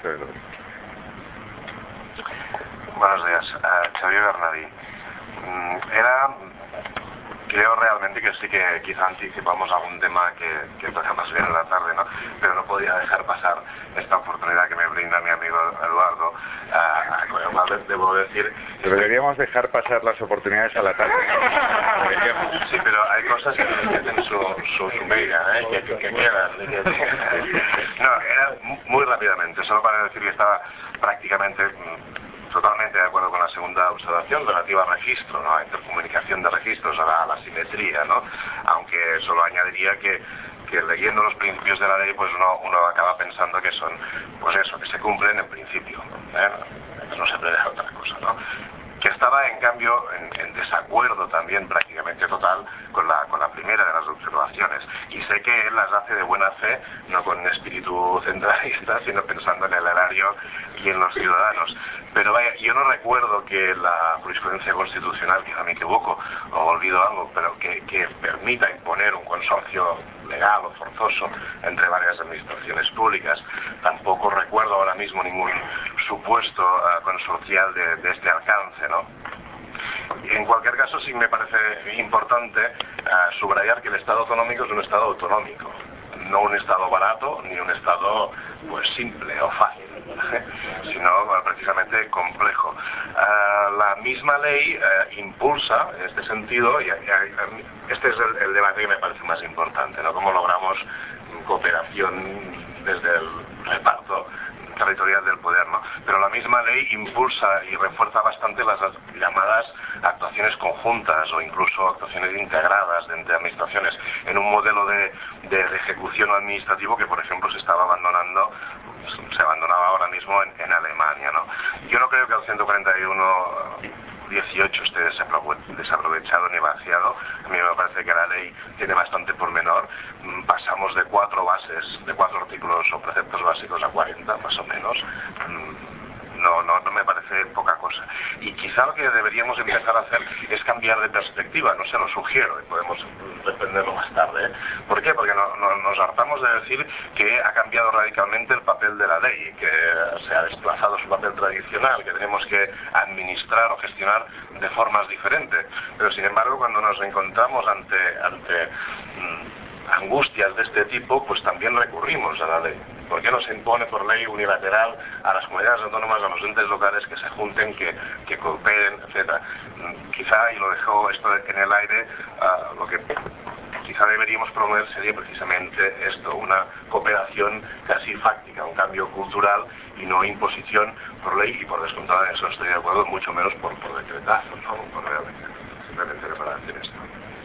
S11: Buenos días, Xavier Bernadí. Creo realmente que sí que quizá anticipamos algún tema que toca más bien en la tarde, ¿no? Pero no podía dejar pasar esta oportunidad que me brinda mi amigo Eduardo, con el cual debo decir...
S7: Deberíamos dejar pasar las oportunidades a la tarde.
S11: Sí, pero hay cosas que tienen su media, que quedan. No, era muy rápidamente, solo para decir que estaba prácticamente... totalmente de acuerdo con la segunda observación relativa al registro, ¿no? A intercomunicación de registros, a la simetría, ¿no? Aunque solo añadiría que leyendo los principios de la ley, pues uno acaba pensando que son, pues eso, que se cumplen en principio, no se prevé otra cosa, ¿no? Que estaba en cambio en desacuerdo también prácticamente total con la primera de las observaciones, y sé que él las hace de buena fe, no con un espíritu centralista, sino pensando en el erario y en los ciudadanos. Pero vaya, yo no recuerdo que la jurisprudencia constitucional, quizá me equivoco o olvido algo, pero que permita imponer un consorcio legal o forzoso entre varias administraciones públicas. Tampoco recuerdo ahora mismo ningún supuesto consorcial de este alcance, ¿no? En cualquier caso, sí me parece importante subrayar que el Estado autonómico es un Estado autonómico, no un Estado barato ni un Estado pues simple o fácil, sino precisamente complejo. La misma ley impulsa en este sentido, y este es el debate que me parece más importante, ¿no? Cómo logramos cooperación desde el reparto territorial del poder, ¿no? Pero la misma ley impulsa y refuerza bastante las llamadas actuaciones conjuntas o incluso actuaciones integradas entre administraciones, en un modelo de ejecución administrativo que, por ejemplo, se abandonaba ahora mismo en Alemania, ¿no? Yo no creo que el 141-18 esté desaprovechado ni vaciado. A mí me parece que la ley tiene bastante pormenor. Pasamos de 4 artículos o preceptos básicos a 40, más o menos. No me parece poca cosa. Y quizá lo que deberíamos empezar a hacer es cambiar de perspectiva, no se lo sugiero, y podemos defenderlo más tarde. ¿Por qué? Porque nos hartamos de decir que ha cambiado radicalmente el papel de la ley, que se ha desplazado su papel tradicional, que tenemos que administrar o gestionar de formas diferentes. Pero sin embargo, cuando nos encontramos ante angustias de este tipo, pues también recurrimos a la ley. ¿Por qué no se impone por ley unilateral a las comunidades autónomas, a los entes locales que se junten, que cooperen, etcétera? Quizá, y lo dejo esto en el aire, lo que quizá deberíamos promover sería precisamente esto, una cooperación casi fáctica, un cambio cultural y no imposición por ley, y por descontado en eso estoy de acuerdo, mucho menos por decretazo, ¿no? Simplemente para decir esto.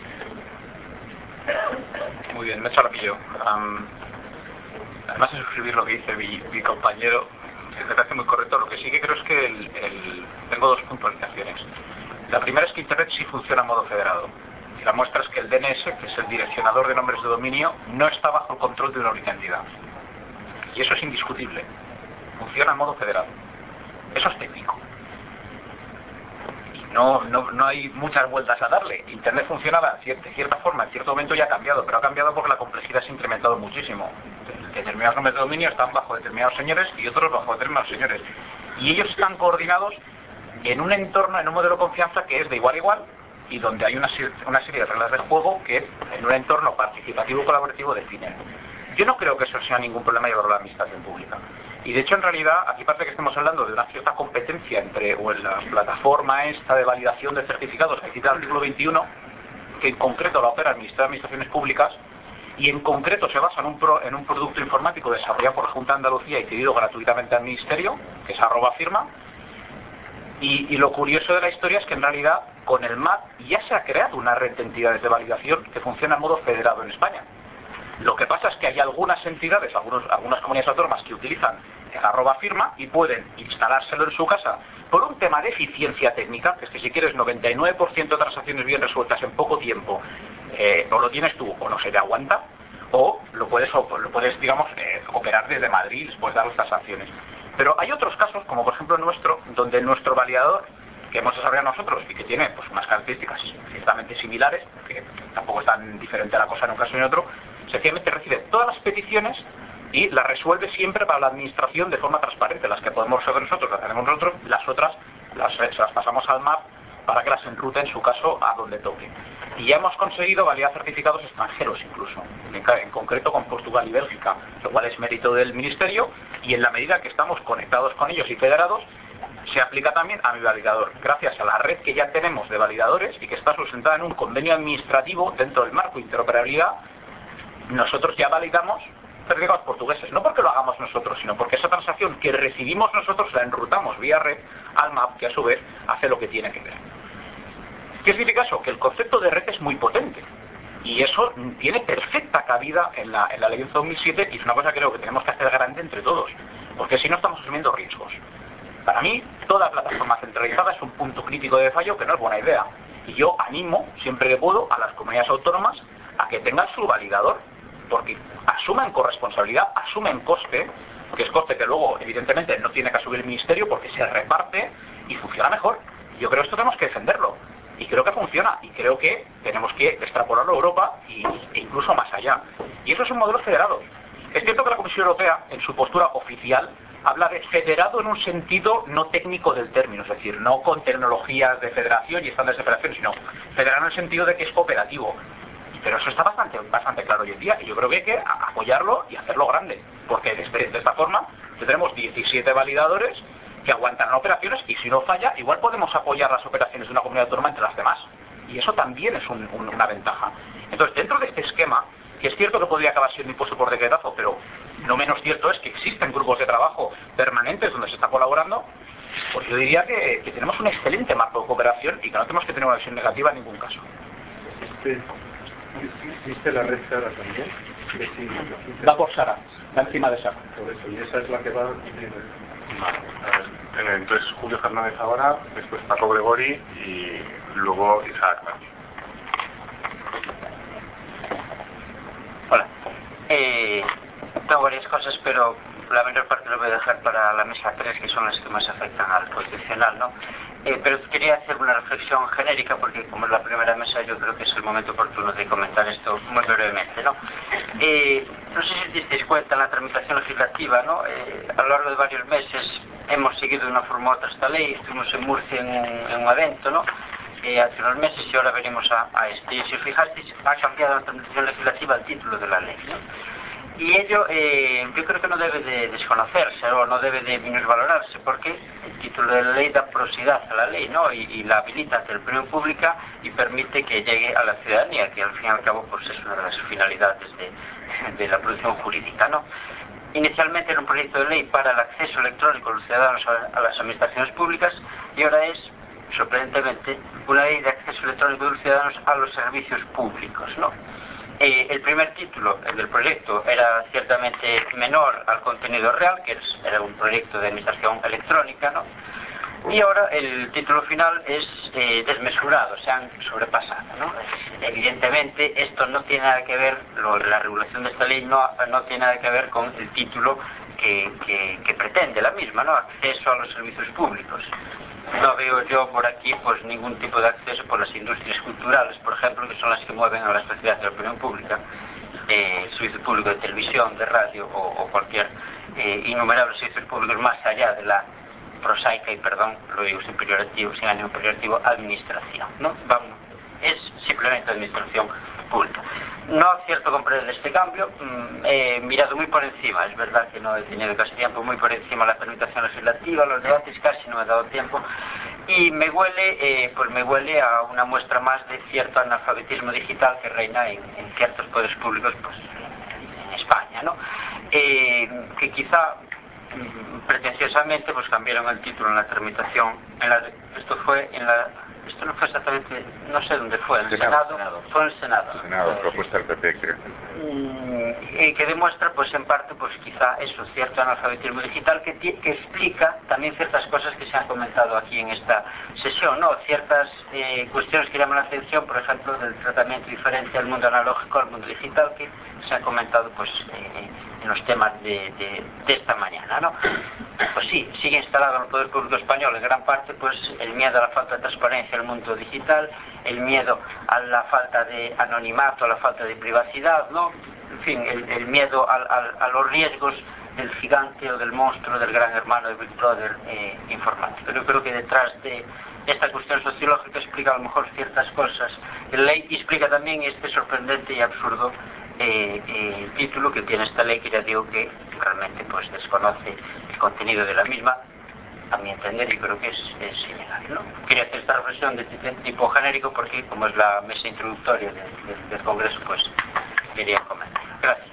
S5: Muy bien, me he hecho la pillo. Además de suscribir lo que dice mi compañero, me parece muy correcto. Lo que sí que creo es que tengo 2 puntualizaciones. La primera es que Internet sí funciona a modo federado. Y la muestra es que el DNS, que es el direccionador de nombres de dominio, no está bajo el control de una única entidad. Y eso es indiscutible. Funciona a modo federado. Eso es técnico. No hay muchas vueltas a darle. Internet funcionaba de cierta forma, en cierto momento ya ha cambiado, pero ha cambiado porque la complejidad se ha incrementado muchísimo. Determinados nombres de dominio están bajo determinados señores y otros bajo determinados señores. Y ellos están coordinados en un entorno, en un modelo de confianza que es de igual a igual y donde hay una serie de reglas de juego que en un entorno participativo colaborativo definen. Yo no creo que eso sea ningún problema llevarlo a la administración pública. Y de hecho, en realidad, aquí parece que estemos hablando de una cierta competencia entre, o en la plataforma esta de validación de certificados que cita el artículo 21, que en concreto la opera el Ministerio de Administraciones Públicas, y en concreto se basa en un producto informático desarrollado por la Junta de Andalucía y cedido gratuitamente al Ministerio, que es @firma. Y lo curioso de la historia es que en realidad con el MAP ya se ha creado una red de entidades de validación que funciona a modo federado en España. Lo que pasa es que hay algunas entidades, algunas comunidades autónomas que utilizan el @firma y pueden instalárselo en su casa por un tema de eficiencia técnica, que es que si quieres 99% de transacciones bien resueltas en poco tiempo, o lo tienes tú o no se te aguanta, o lo puedes digamos, operar desde Madrid después de dar las transacciones. Pero hay otros casos, como por ejemplo el nuestro, donde nuestro validador, que hemos desarrollado nosotros y que tiene pues unas características ciertamente similares, que tampoco es tan diferente la cosa en un caso y en otro, sencillamente recibe todas las peticiones y las resuelve siempre para la administración de forma transparente. Las que podemos resolver nosotros, las tenemos nosotros, las otras se las pasamos al MAP para que las enrute en su caso a donde toque. Y ya hemos conseguido validar certificados extranjeros incluso, en concreto con Portugal y Bélgica, lo cual es mérito del Ministerio, y en la medida que estamos conectados con ellos y federados, se aplica también a mi validador, gracias a la red que ya tenemos de validadores y que está sustentada en un convenio administrativo dentro del marco de interoperabilidad. Nosotros ya validamos certificados portugueses, no porque lo hagamos nosotros, sino porque esa transacción que recibimos nosotros la enrutamos vía red al MAP, que a su vez hace lo que tiene que ver. ¿Qué significa eso? Que el concepto de red es muy potente y eso tiene perfecta cabida en la ley de 2007 y es una cosa que creo que tenemos que hacer grande entre todos, porque si no estamos asumiendo riesgos. Para mí, toda plataforma centralizada es un punto crítico de fallo que no es buena idea. Y yo animo, siempre que puedo, a las comunidades autónomas a que tengan su validador, porque asumen corresponsabilidad, asumen coste, que es coste que luego, evidentemente, no tiene que asumir el Ministerio porque se reparte y funciona mejor. Yo creo que esto tenemos que defenderlo. Y creo que funciona. Y creo que tenemos que extrapolarlo a Europa e incluso más allá. Y eso es un modelo federado. Es cierto que la Comisión Europea, en su postura oficial, habla de federado en un sentido no técnico del término, es decir, no con tecnologías de federación y estándares de federación, sino federado en el sentido de que es cooperativo. Pero eso está bastante claro hoy en día y yo creo que hay que apoyarlo y hacerlo grande, porque de esta forma tenemos 17 validadores que aguantan operaciones y si no falla, igual podemos apoyar las operaciones de una comunidad autónoma entre las demás. Y eso también es una ventaja. Entonces, dentro de este esquema, que es cierto que podría acabar siendo impuesto por decretazo, pero no menos cierto es que existen grupos de trabajo permanentes donde se está colaborando, pues yo diría que tenemos un excelente marco de cooperación y que no tenemos que tener una visión negativa en ningún caso.
S9: ¿Existe la red SARA también?
S5: Va por SARA, va encima de SARA.
S9: Por eso, y esa es la que va...
S11: Entonces Julio Fernández ahora, después Paco Gregori y luego Isaac Martí.
S12: Hola. Tengo varias cosas, pero la menor parte lo voy a dejar para la mesa 3, que son las que más afectan al constitucional, ¿no? Pero quería hacer una reflexión genérica, porque como es la primera mesa, yo creo que es el momento oportuno de comentar esto muy brevemente, ¿no? No sé si os disteis cuenta en la tramitación legislativa, ¿no? A lo largo de varios meses hemos seguido de una forma u otra esta ley, estuvimos en Murcia en un evento, ¿no? Hace unos meses y ahora venimos a este. Y si os fijasteis, ha cambiado la tramitación legislativa el título de la ley, ¿no? Y ello yo creo que no debe de desconocerse o no debe de minusvalorarse, porque el título de la ley da porosidad a la ley, ¿no? Y la habilita ante la opinión pública y permite que llegue a la ciudadanía, que al fin y al cabo pues es una de las finalidades de la producción jurídica, ¿no? Inicialmente era un proyecto de ley para el acceso electrónico de los ciudadanos a las administraciones públicas y ahora es, sorprendentemente, una ley de acceso electrónico de los ciudadanos a los servicios públicos, ¿no? El primer título, el del proyecto, era ciertamente menor al contenido real, que era un proyecto de administración electrónica, ¿no? Y ahora el título final es desmesurado, se han sobrepasado, ¿no? Evidentemente esto no tiene nada que ver, la regulación de esta ley no tiene nada que ver con el título que pretende la misma, ¿no? Acceso a los servicios públicos. no veo yo por aquí pues ningún tipo de acceso por las industrias culturales, por ejemplo, que son las que mueven a la sociedad de la opinión pública, el servicio público de televisión, de radio o cualquier innumerables servicios públicos más allá de la prosaica, y perdón, lo digo sin peyorativo, sin ánimo peyorativo, administración, ¿no? Vamos, es simplemente administración pública. No acierto comprender este cambio, he mirado muy por encima, es verdad que no he tenido casi tiempo, muy por encima la tramitación legislativa, los debates casi no me he dado tiempo, y me huele a una muestra más de cierto analfabetismo digital que reina en ciertos poderes públicos pues, en España, ¿no? Que quizá pretenciosamente pues cambiaron el título en la tramitación, esto no fue exactamente, no sé dónde fue, en el Senado. Fue en el Senado.
S7: Senado, propuesta del PP, creo.
S12: Que demuestra, pues en parte, pues quizá eso, cierto analfabetismo digital que explica también ciertas cosas que se han comentado aquí en esta sesión, ¿no? Ciertas cuestiones que llaman la atención, por ejemplo, del tratamiento diferente al mundo analógico al mundo digital, que se han comentado, pues, en los temas de esta mañana, ¿no? Pues sí, sigue instalado en el poder público español en gran parte pues el miedo a la falta de transparencia en el mundo digital, el miedo a la falta de anonimato, a la falta de privacidad, ¿no? En fin, el miedo a los riesgos del gigante o del monstruo del gran hermano de Big Brother informático. Yo creo que detrás de esta cuestión sociológica explica a lo mejor ciertas cosas en la ley y explica también este sorprendente y absurdo título que tiene esta ley, que ya digo que realmente pues desconoce el contenido de la misma, a mi entender, y creo que es ilegal, ¿no? Quería hacer esta reflexión de tipo genérico porque como es la mesa introductoria del Congreso, pues quería comentar. Gracias.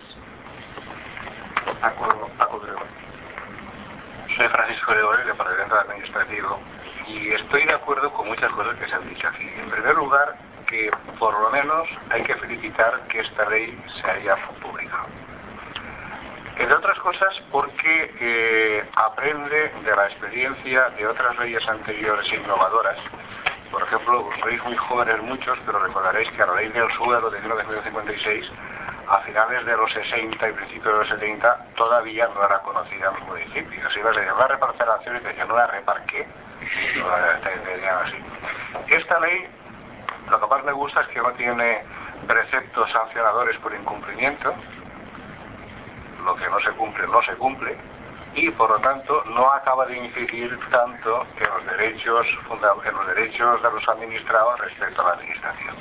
S13: Soy Francisco Gregorio, del Departamento Administrativo, y estoy de acuerdo con muchas cosas que se han dicho aquí. En primer lugar, que por lo menos hay que felicitar que esta ley se haya publicado. Entre otras cosas porque aprende de la experiencia de otras leyes anteriores innovadoras. Por ejemplo, sois muy jóvenes muchos, pero recordaréis que a la ley del suelo de 1956, a finales de los 60 y principios de los 70, todavía no era conocida en los municipios. Ibas a decir, la reparcelación y te decían, no la reparqué. Te decían así. Esta ley, lo que más me gusta es que no tiene preceptos sancionadores por incumplimiento. Lo que no se cumple, no se cumple. Y por lo tanto no acaba de incidir tanto en los derechos de los administrados respecto a la administración.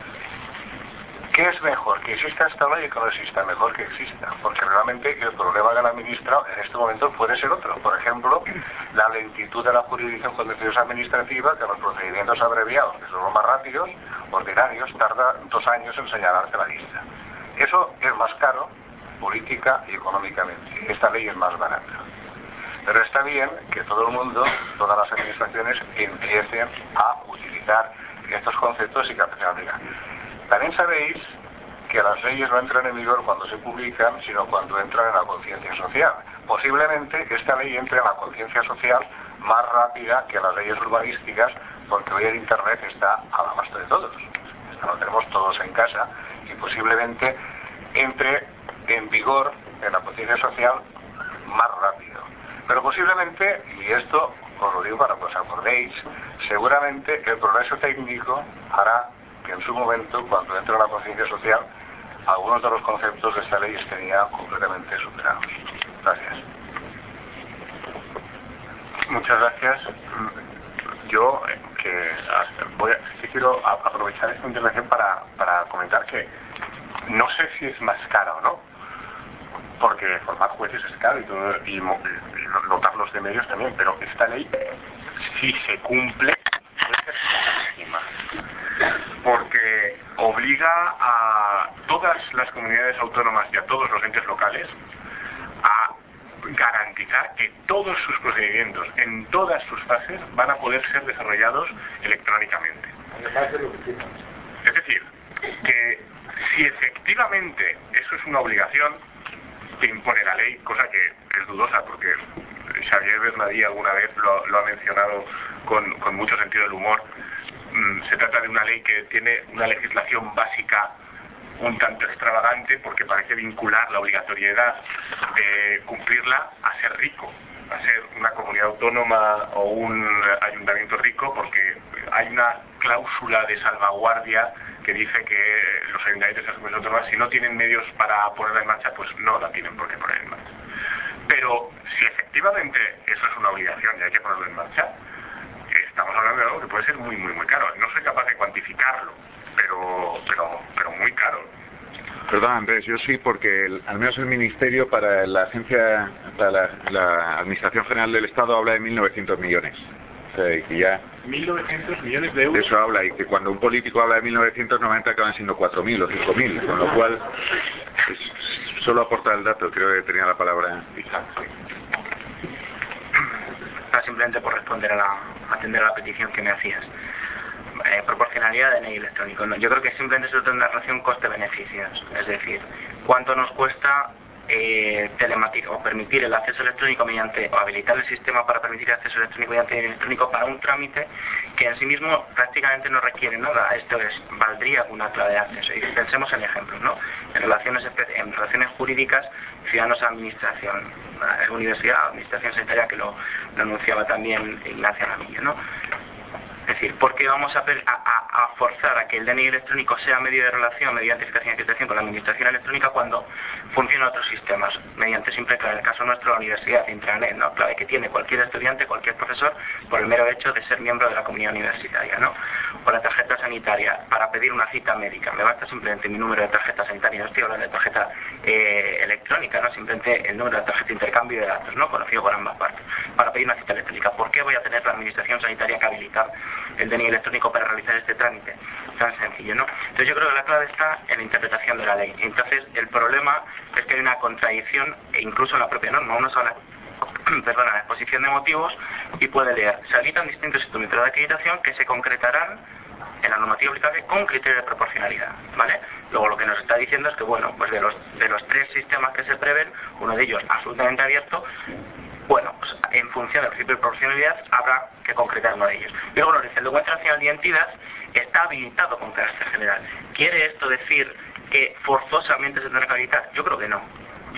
S13: ¿Qué es mejor? ¿Que exista esta ley o que no exista? Mejor que exista, porque realmente el problema del administrado en este momento puede ser otro. Por ejemplo, la lentitud de la jurisdicción contenciosa administrativa, que los procedimientos abreviados, que son los más rápidos, ordinarios, tarda 2 años en señalarte la lista. Eso es más caro, política y económicamente. Esta ley es más barata. Pero está bien que todo el mundo, todas las administraciones, empiecen a utilizar estos conceptos y que se aplican. También sabéis que las leyes no entran en vigor cuando se publican, sino cuando entran en la conciencia social. Posiblemente esta ley entre en la conciencia social más rápida que las leyes urbanísticas, porque hoy el Internet está al abasto de todos. Esto lo tenemos todos en casa y posiblemente entre en vigor en la conciencia social más rápido. Pero posiblemente, y esto os lo digo para que os acordéis, seguramente el progreso técnico hará que en su momento, cuando entre en la conciencia social, algunos de los conceptos de esta ley estén ya completamente superados. Gracias.
S1: Muchas gracias. Yo quiero aprovechar esta intervención para comentar que no sé si es más cara o no, porque formar jueces es caro y dotarlos de medios también, pero esta ley, si se cumple, puede ser carísima, porque obliga a todas las comunidades autónomas y a todos los entes locales a garantizar que todos sus procedimientos en todas sus fases van a poder ser desarrollados electrónicamente. Es decir, que si efectivamente eso es una obligación que impone la ley, cosa que es dudosa porque Xavier Bernadí alguna vez lo ha mencionado con mucho sentido del humor, se trata de una ley que tiene una legislación básica un tanto extravagante porque parece vincular la obligatoriedad de cumplirla a ser rico. a ser una comunidad autónoma o un ayuntamiento rico, porque hay una cláusula de salvaguardia que dice que los ayuntamientos y las comunidades autónomas, si no tienen medios para ponerla en marcha, pues no la tienen por qué poner en marcha. Pero si efectivamente eso es una obligación y hay que ponerlo en marcha, estamos hablando de algo que puede ser muy, muy, muy caro. No soy capaz de cuantificarlo, pero muy caro.
S7: Perdón, Andrés, yo sí, porque al menos el Ministerio para la Agencia, para la Administración General del Estado habla de 1.900 millones. O sea, y que ya
S1: 1.900 millones de euros.
S7: de eso habla, y que cuando un político habla de 1.990 acaban siendo 4.000 o 5.000, con lo cual solo aporta el dato, creo que tenía la palabra.
S14: Simplemente por responder atender a la petición que me hacías. Proporcionalidad de DNI electrónico. No, yo creo que simplemente se trata de una relación coste-beneficios. Es decir, cuánto nos cuesta o permitir el acceso electrónico mediante, o habilitar el sistema para permitir el acceso electrónico mediante electrónico para un trámite que en sí mismo prácticamente no requiere nada. Esto valdría una clave de acceso. Y pensemos en ejemplos, ¿no? En relaciones jurídicas, ciudadanos-administración, universidad, administración sanitaria, que lo anunciaba también Ignacia Ramillo, ¿no? Es decir, ¿por qué vamos a forzar a que el DNI electrónico sea medio de relación, medio de identificación y acreditación con la administración electrónica cuando funcionan otros sistemas? Mediante simple clave, en el caso nuestro, la universidad, intranet, ¿no? Clave que tiene cualquier estudiante, cualquier profesor, por el mero hecho de ser miembro de la comunidad universitaria, ¿no? O la tarjeta sanitaria, para pedir una cita médica. Me basta simplemente mi número de tarjeta sanitaria, no estoy hablando de tarjeta electrónica, ¿no? Simplemente el número de tarjeta de intercambio de datos, ¿no? Conocido por ambas partes, para pedir una cita electrónica. ¿Por qué voy a tener la administración sanitaria que habilitar el DNI electrónico para realizar este trámite? Tan sencillo, ¿no? Entonces yo creo que la clave está en la interpretación de la ley. Entonces el problema es que hay una contradicción, e incluso en la propia norma. Uno se habla la exposición de motivos y puede leer: se habilitan distintos instrumentos de acreditación que se concretarán en la normativa aplicable con criterio de proporcionalidad, ¿vale? Luego lo que nos está diciendo es que, bueno, pues de los tres sistemas que se prevén, uno de ellos absolutamente abierto, bueno, pues en función del principio de proporcionalidad habrá que concretar uno de ellos. Luego nos dice: el documento nacional de identidad está habilitado con carácter general. ¿Quiere esto decir que forzosamente se tendrá que habilitar? Yo creo que no.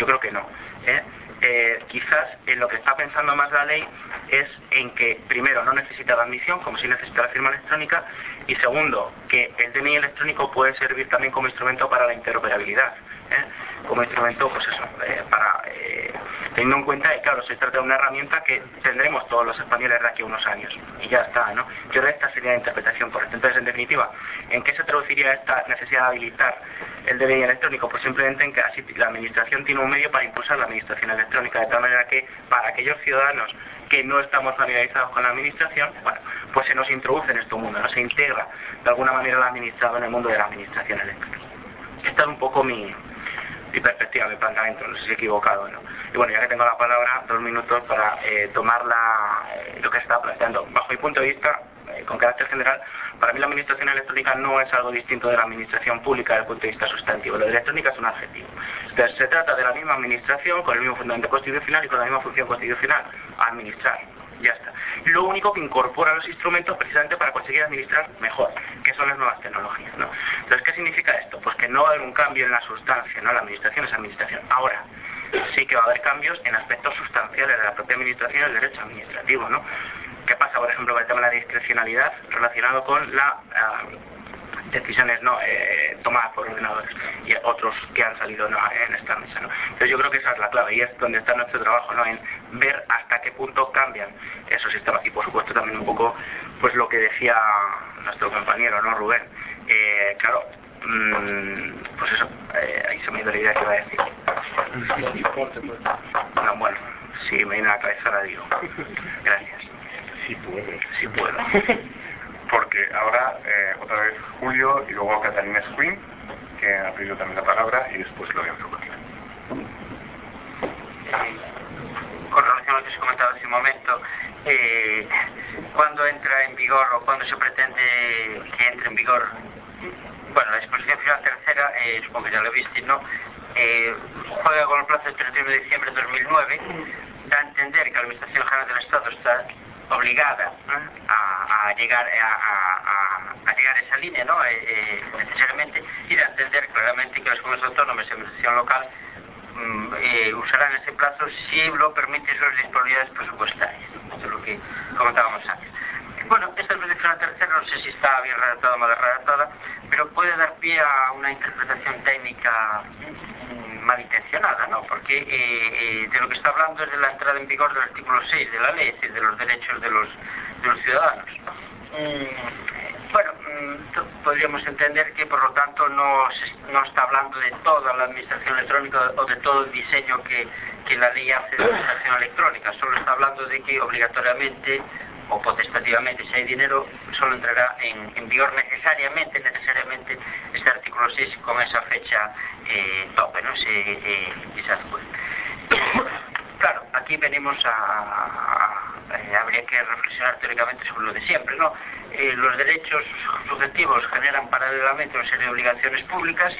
S14: Quizás en lo que está pensando más la ley es en que, primero, no necesita la admisión, como si necesita la firma electrónica, y segundo, que el DNI electrónico puede servir también como instrumento para la interoperabilidad, como instrumento, pues eso, teniendo en cuenta que, claro, se trata de una herramienta que tendremos todos los españoles de aquí a unos años, y ya está, ¿no? Yo creo que esta sería la interpretación correcta. Entonces, en definitiva, ¿en qué se traduciría esta necesidad de habilitar el DNI electrónico? Pues simplemente en que así la administración tiene un medio para impulsar la administración electrónica, de tal manera que para aquellos ciudadanos que no estamos familiarizados con la administración, bueno, pues se nos introduce en este mundo, ¿no? Se integra de alguna manera el administrado en el mundo de la administración electrónica. Esta es un poco mi perspectiva, mi planteamiento, no sé si he equivocado o no. Y bueno, ya que tengo la palabra, 2 minutos para tomar lo que está planteando. Bajo mi punto de vista, con carácter general, para mí la administración electrónica no es algo distinto de la administración pública desde el punto de vista sustantivo. Lo de electrónica es un adjetivo. Entonces, se trata de la misma administración, con el mismo fundamento constitucional y con la misma función constitucional: administrar. Ya está. Lo único que incorpora los instrumentos precisamente para conseguir administrar mejor, que son las nuevas tecnologías, ¿no? Entonces, ¿qué significa esto? Pues que no va a haber un cambio en la sustancia, ¿no? La administración es administración. Ahora, sí que va a haber cambios en aspectos sustanciales de la propia administración y el derecho administrativo, ¿no? ¿Qué pasa, por ejemplo, con el tema de la discrecionalidad relacionado con las decisiones tomadas por ordenadores y otros que han salido en esta mesa, ¿no? Entonces yo creo que esa es la clave y es donde está nuestro trabajo, ¿no? En ver hasta qué punto cambian esos sistemas y por supuesto también un poco pues lo que decía nuestro compañero, ¿no? Rubén, claro, pues eso, ahí se me ha ido la idea que iba a decir. No, bueno, si me viene a la cabeza la digo. Gracias.
S1: Sí puedo. Porque ahora, otra vez Julio y luego Catalina Squin, que ha pedido también la palabra, y después lo voy a enfocar.
S12: Con relación a lo que se comentaba hace un momento, ¿cuándo entra en vigor o cuándo se pretende que entre en vigor? Bueno, la disposición final tercera, supongo que ya lo visteis, ¿no? Juega con el plazo del 31 de diciembre de 2009, da a entender que la Administración General del Estado está obligada a llegar a esa línea, ¿no? Necesariamente, y de entender claramente que las comunidades autónomas y la administración local usarán ese plazo si lo permiten sus disponibilidades presupuestarias. Esto es lo que comentábamos antes. Bueno, esta jurisdicción tercera no sé si está bien redactada o mal redactada, pero puede dar pie a una interpretación técnica malintencionada, ¿no? Porque de lo que está hablando es de la entrada en vigor del artículo 6 de la ley, es decir, de los derechos de los ciudadanos. Bueno, podríamos entender que por lo tanto no está hablando de toda la administración electrónica o de todo el diseño que la ley hace de la administración electrónica, solo está hablando de que obligatoriamente o potestativamente, si hay dinero, solo entrará en vigor necesariamente este artículo 6 con esa fecha tope, ¿no? Esa después. Claro, aquí venimos habría que reflexionar teóricamente sobre lo de siempre, ¿no? Los derechos subjetivos generan paralelamente una serie de obligaciones públicas,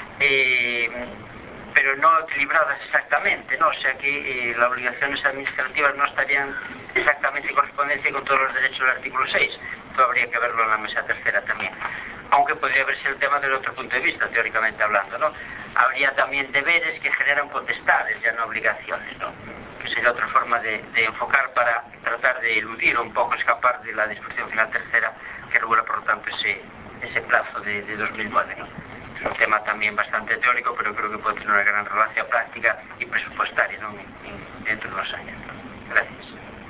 S12: pero no equilibradas exactamente, ¿no? O sea que las obligaciones administrativas no estarían exactamente en correspondencia con todos los derechos del artículo 6. Esto habría que verlo en la mesa tercera también. Aunque podría verse el tema desde otro punto de vista, teóricamente hablando, ¿no? Habría también deberes que generan potestades, ya no obligaciones, ¿no? Que sería otra forma de enfocar para tratar de eludir o un poco escapar de la disposición final tercera que regula, por lo tanto, ese plazo de 2009, ¿no? Es un tema también bastante teórico, pero creo que puede tener una gran relación práctica y presupuestaria, ¿no? Dentro de los años, ¿no? Gracias.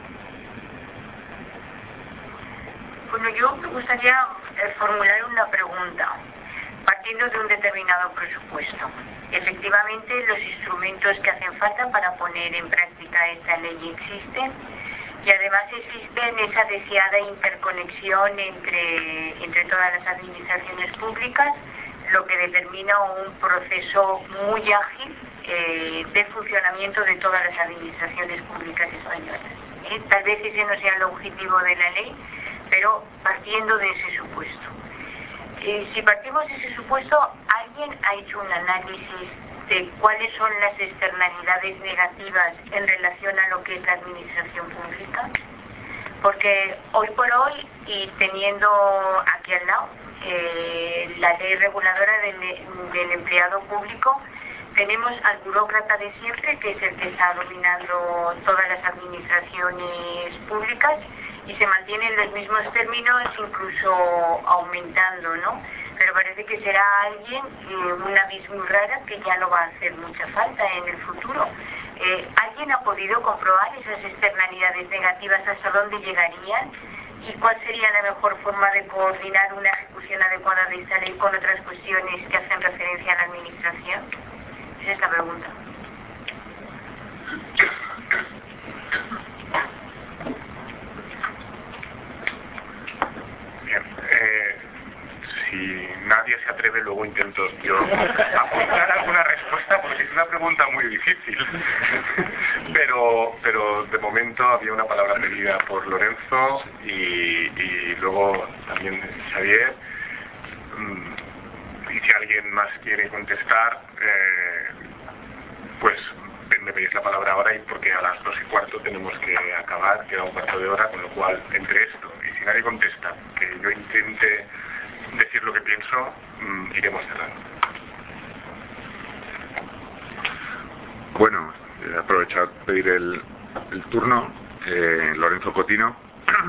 S2: Bueno, yo me gustaría formular una pregunta, partiendo de un determinado presupuesto. Efectivamente, los instrumentos que hacen falta para poner en práctica esta ley existen, y además existe esa deseada interconexión entre todas las administraciones públicas, lo que determina un proceso muy ágil de funcionamiento de todas las administraciones públicas españolas. Tal vez ese no sea el objetivo de la ley, pero partiendo de ese supuesto. Si partimos de ese supuesto, ¿alguien ha hecho un análisis de cuáles son las externalidades negativas en relación a lo que es la administración pública? Porque hoy por hoy, y teniendo aquí al lado la ley reguladora del empleado público, tenemos al burócrata de siempre, que es el que está dominando todas las administraciones públicas, y se mantienen los mismos términos, incluso aumentando, ¿no? Pero parece que será alguien, una vis muy rara, que ya no va a hacer mucha falta en el futuro. ¿Alguien ha podido comprobar esas externalidades negativas, hasta dónde llegarían? ¿Y cuál sería la mejor forma de coordinar una ejecución adecuada de esta ley con otras cuestiones que hacen referencia a la administración? Esa es la pregunta.
S1: Bien, si nadie se atreve, luego intento yo apuntar alguna respuesta, porque es una pregunta muy difícil. Pero de momento había una palabra pedida por Lorenzo y luego también Xavier. Y si alguien más quiere contestar, pues me pedís la palabra ahora, y porque a las 2:15 tenemos que acabar, queda un cuarto de hora, con lo cual, entre esto y si nadie contesta, que yo intente decir lo que pienso, iremos cerrando.
S7: Bueno, aprovechar pedir el turno, Lorenzo Cotino.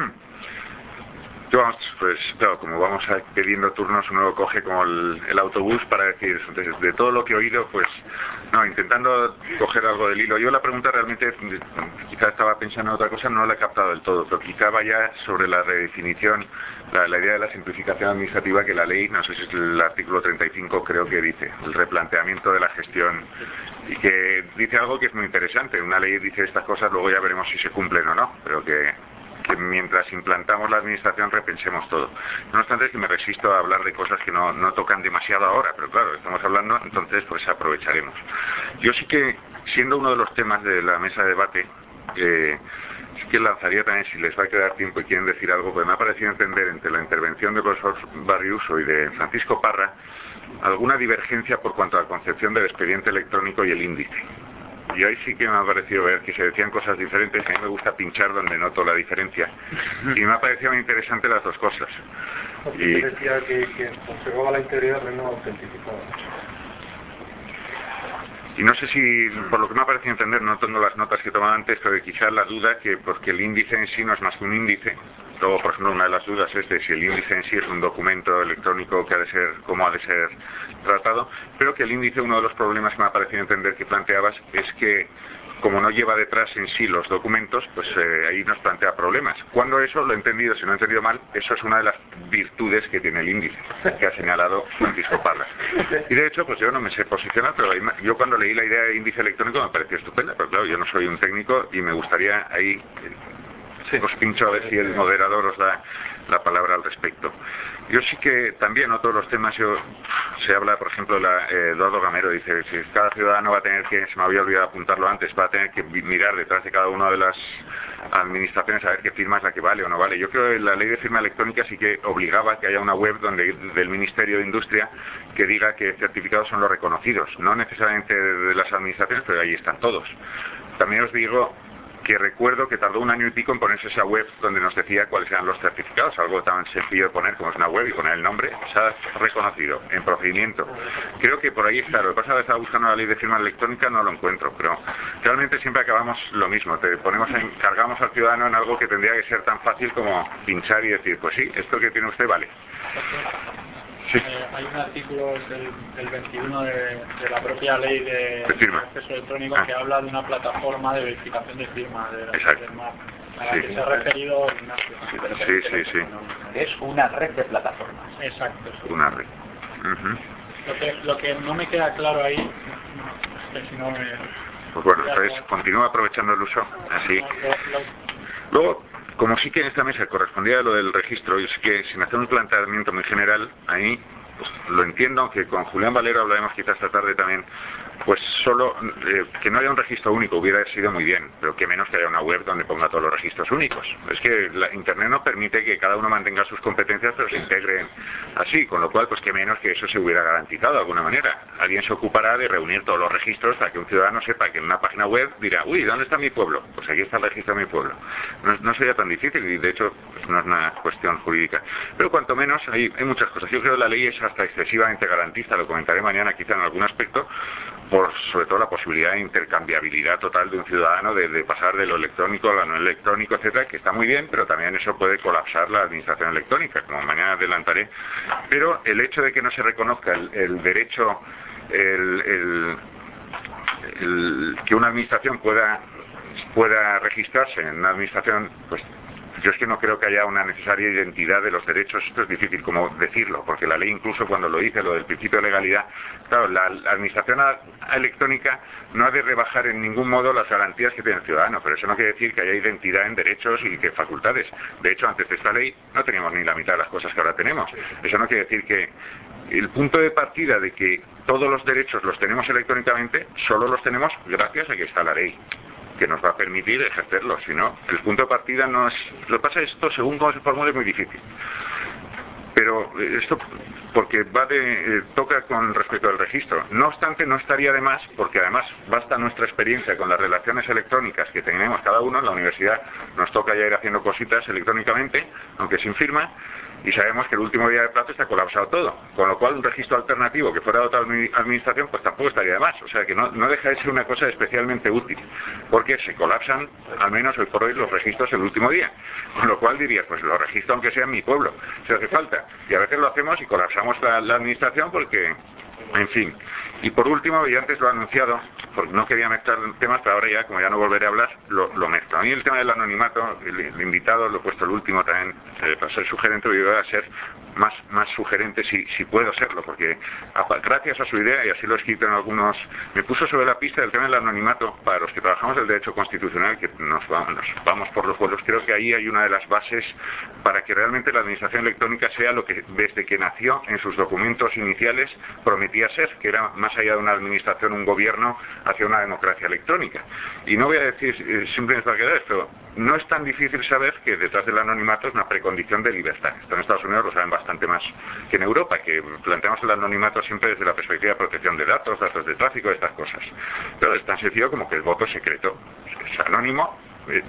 S7: Yo, pues claro, como vamos pidiendo turnos, uno coge como el autobús para decir, de todo lo que he oído, pues no, intentando coger algo del hilo. Yo la pregunta realmente, quizá estaba pensando en otra cosa, no la he captado del todo, pero quizá vaya sobre la redefinición, la idea de la simplificación administrativa que la ley, no sé si es el artículo 35, creo que dice, el replanteamiento de la gestión, y que dice algo que es muy interesante. Una ley dice estas cosas, luego ya veremos si se cumplen o no, pero que mientras implantamos la administración repensemos todo. No obstante, es que me resisto a hablar de cosas que no tocan demasiado ahora, pero claro, estamos hablando, entonces pues aprovecharemos. Yo sí que, siendo uno de los temas de la mesa de debate, sí que lanzaría también, si les va a quedar tiempo y quieren decir algo, porque me ha parecido entender entre la intervención del profesor Barriuso y de Francisco Parra alguna divergencia por cuanto a la concepción del expediente electrónico y el índice. Y ahí sí que me ha parecido ver que se decían cosas diferentes. A mí me gusta pinchar donde noto la diferencia, y me ha parecido muy interesante las dos cosas.
S9: Y decía que conservaba la integridad pero no autentificaba.
S7: Y no sé si, por lo que me ha parecido entender, no tengo las notas que he tomado antes, pero quizás la duda que, porque el índice en sí no es más que un índice. Luego, por ejemplo, una de las dudas es de si el índice en sí es un documento electrónico que ha de ser, cómo ha de ser tratado, pero que el índice, uno de los problemas que me ha parecido entender que planteabas es que como no lleva detrás en sí los documentos, pues ahí nos plantea problemas. Cuando eso, lo he entendido, si no he entendido mal, eso es una de las virtudes que tiene el índice, que ha señalado Francisco Parra. Y de hecho, pues yo no me sé posicionar, pero yo cuando leí la idea de índice electrónico me pareció estupenda, pero claro, yo no soy un técnico y me gustaría ahí, os pincho a ver si el moderador os da la palabra al respecto. Yo sí que también otro de los temas, se habla, por ejemplo, Eduardo Gamero dice, si cada ciudadano va a tener que, se me había olvidado apuntarlo antes, va a tener que mirar detrás de cada una de las administraciones a ver qué firma es la que vale o no vale. Yo creo que la ley de firma electrónica sí que obligaba que haya una web del Ministerio de Industria que diga que certificados son los reconocidos, no necesariamente de las administraciones, pero ahí están todos. También os digo que recuerdo que tardó 1 año y pico en ponerse esa web donde nos decía cuáles eran los certificados, algo tan sencillo de poner como es una web y poner el nombre, se ha reconocido en procedimiento. Creo que por ahí está, lo que pasa es que estaba buscando la ley de firma electrónica, no lo encuentro, pero realmente siempre acabamos lo mismo, cargamos al ciudadano en algo que tendría que ser tan fácil como pinchar y decir, pues sí, esto que tiene usted vale. Sí.
S8: Hay un artículo del 21 de la propia ley de acceso electrónico que habla de una plataforma de verificación de firma del MAP, a la que se ha referido Ignacio.
S7: Sí.
S5: Es una red de plataformas.
S8: Exacto. Sí.
S7: Una red.
S8: Lo que no me queda claro ahí, es que si no me...
S7: Pues bueno, entonces continúa aprovechando el uso, así. Luego, como sí que en esta mesa correspondía a lo del registro, yo sí que sin hacer un planteamiento muy general, ahí pues, lo entiendo, aunque con Julián Valero hablaremos quizás esta tarde también, pues solo que no haya un registro único hubiera sido muy bien, pero que menos que haya una web donde ponga todos los registros únicos. Es que la Internet no permite que cada uno mantenga sus competencias, pero se integren así, con lo cual, pues que menos que eso se hubiera garantizado de alguna manera. Alguien se ocupará de reunir todos los registros para que un ciudadano sepa que en una página web dirá, uy, ¿dónde está mi pueblo? Pues aquí está el registro de mi pueblo. No sería tan difícil y de hecho pues, no es una cuestión jurídica. Pero cuanto menos hay muchas cosas. Yo creo que la ley es hasta excesivamente garantista, lo comentaré mañana quizá en algún aspecto, por sobre todo la posibilidad de intercambiabilidad total de un ciudadano, de pasar de lo electrónico a lo no electrónico, etcétera, que está muy bien, pero también eso puede colapsar la administración electrónica, como mañana adelantaré. Pero el hecho de que no se reconozca el derecho, que una administración pueda registrarse en una administración, pues yo es que no creo que haya una necesaria identidad de los derechos. Esto es difícil como decirlo, porque la ley incluso cuando lo dice, lo del principio de legalidad, claro, la administración electrónica no ha de rebajar en ningún modo las garantías que tiene el ciudadano, pero eso no quiere decir que haya identidad en derechos y que facultades. De hecho, antes de esta ley no teníamos ni la mitad de las cosas que ahora tenemos. Eso no quiere decir que el punto de partida de que todos los derechos los tenemos electrónicamente, solo los tenemos gracias a que está la ley, que nos va a permitir ejercerlo. Si no, el punto de partida no es... Lo que pasa es esto, según cómo se formule, es muy difícil. Pero esto, porque toca con respecto al registro. No obstante, no estaría de más, porque además basta nuestra experiencia con las relaciones electrónicas que tenemos cada uno. En la universidad nos toca ya ir haciendo cositas electrónicamente, aunque sin firma, y sabemos que el último día de plazo está colapsado todo, con lo cual un registro alternativo que fuera de otra administración pues tampoco estaría de más, o sea que no deja de ser una cosa especialmente útil, porque se colapsan, al menos hoy por hoy, los registros el último día, con lo cual dirías, pues lo registro aunque sea en mi pueblo, si hace falta, y a veces lo hacemos y colapsamos la administración porque, en fin. Y por último, y antes lo he anunciado, porque no quería mezclar temas, pero ahora ya, como ya no volveré a hablar, lo mezclo. A mí el tema del anonimato, el invitado, lo he puesto el último también, para ser sugerente, voy a ser más sugerente si puedo serlo, porque gracias a su idea, y así lo he escrito en algunos, me puso sobre la pista del tema del anonimato, para los que trabajamos el derecho constitucional, que nos vamos por los vuelos. Creo que ahí hay una de las bases para que realmente la administración electrónica sea lo que desde que nació en sus documentos iniciales prometía ser, que era más allá de una administración, un gobierno hacia una democracia electrónica. Y no voy a decir simplemente para quedar esto, no es tan difícil saber que detrás del anonimato es una precondición de libertad. Esto en Estados Unidos lo saben bastante más que en Europa, que planteamos el anonimato siempre desde la perspectiva de protección de datos de tráfico, estas cosas. Pero es tan sencillo como que el voto es secreto, es anónimo,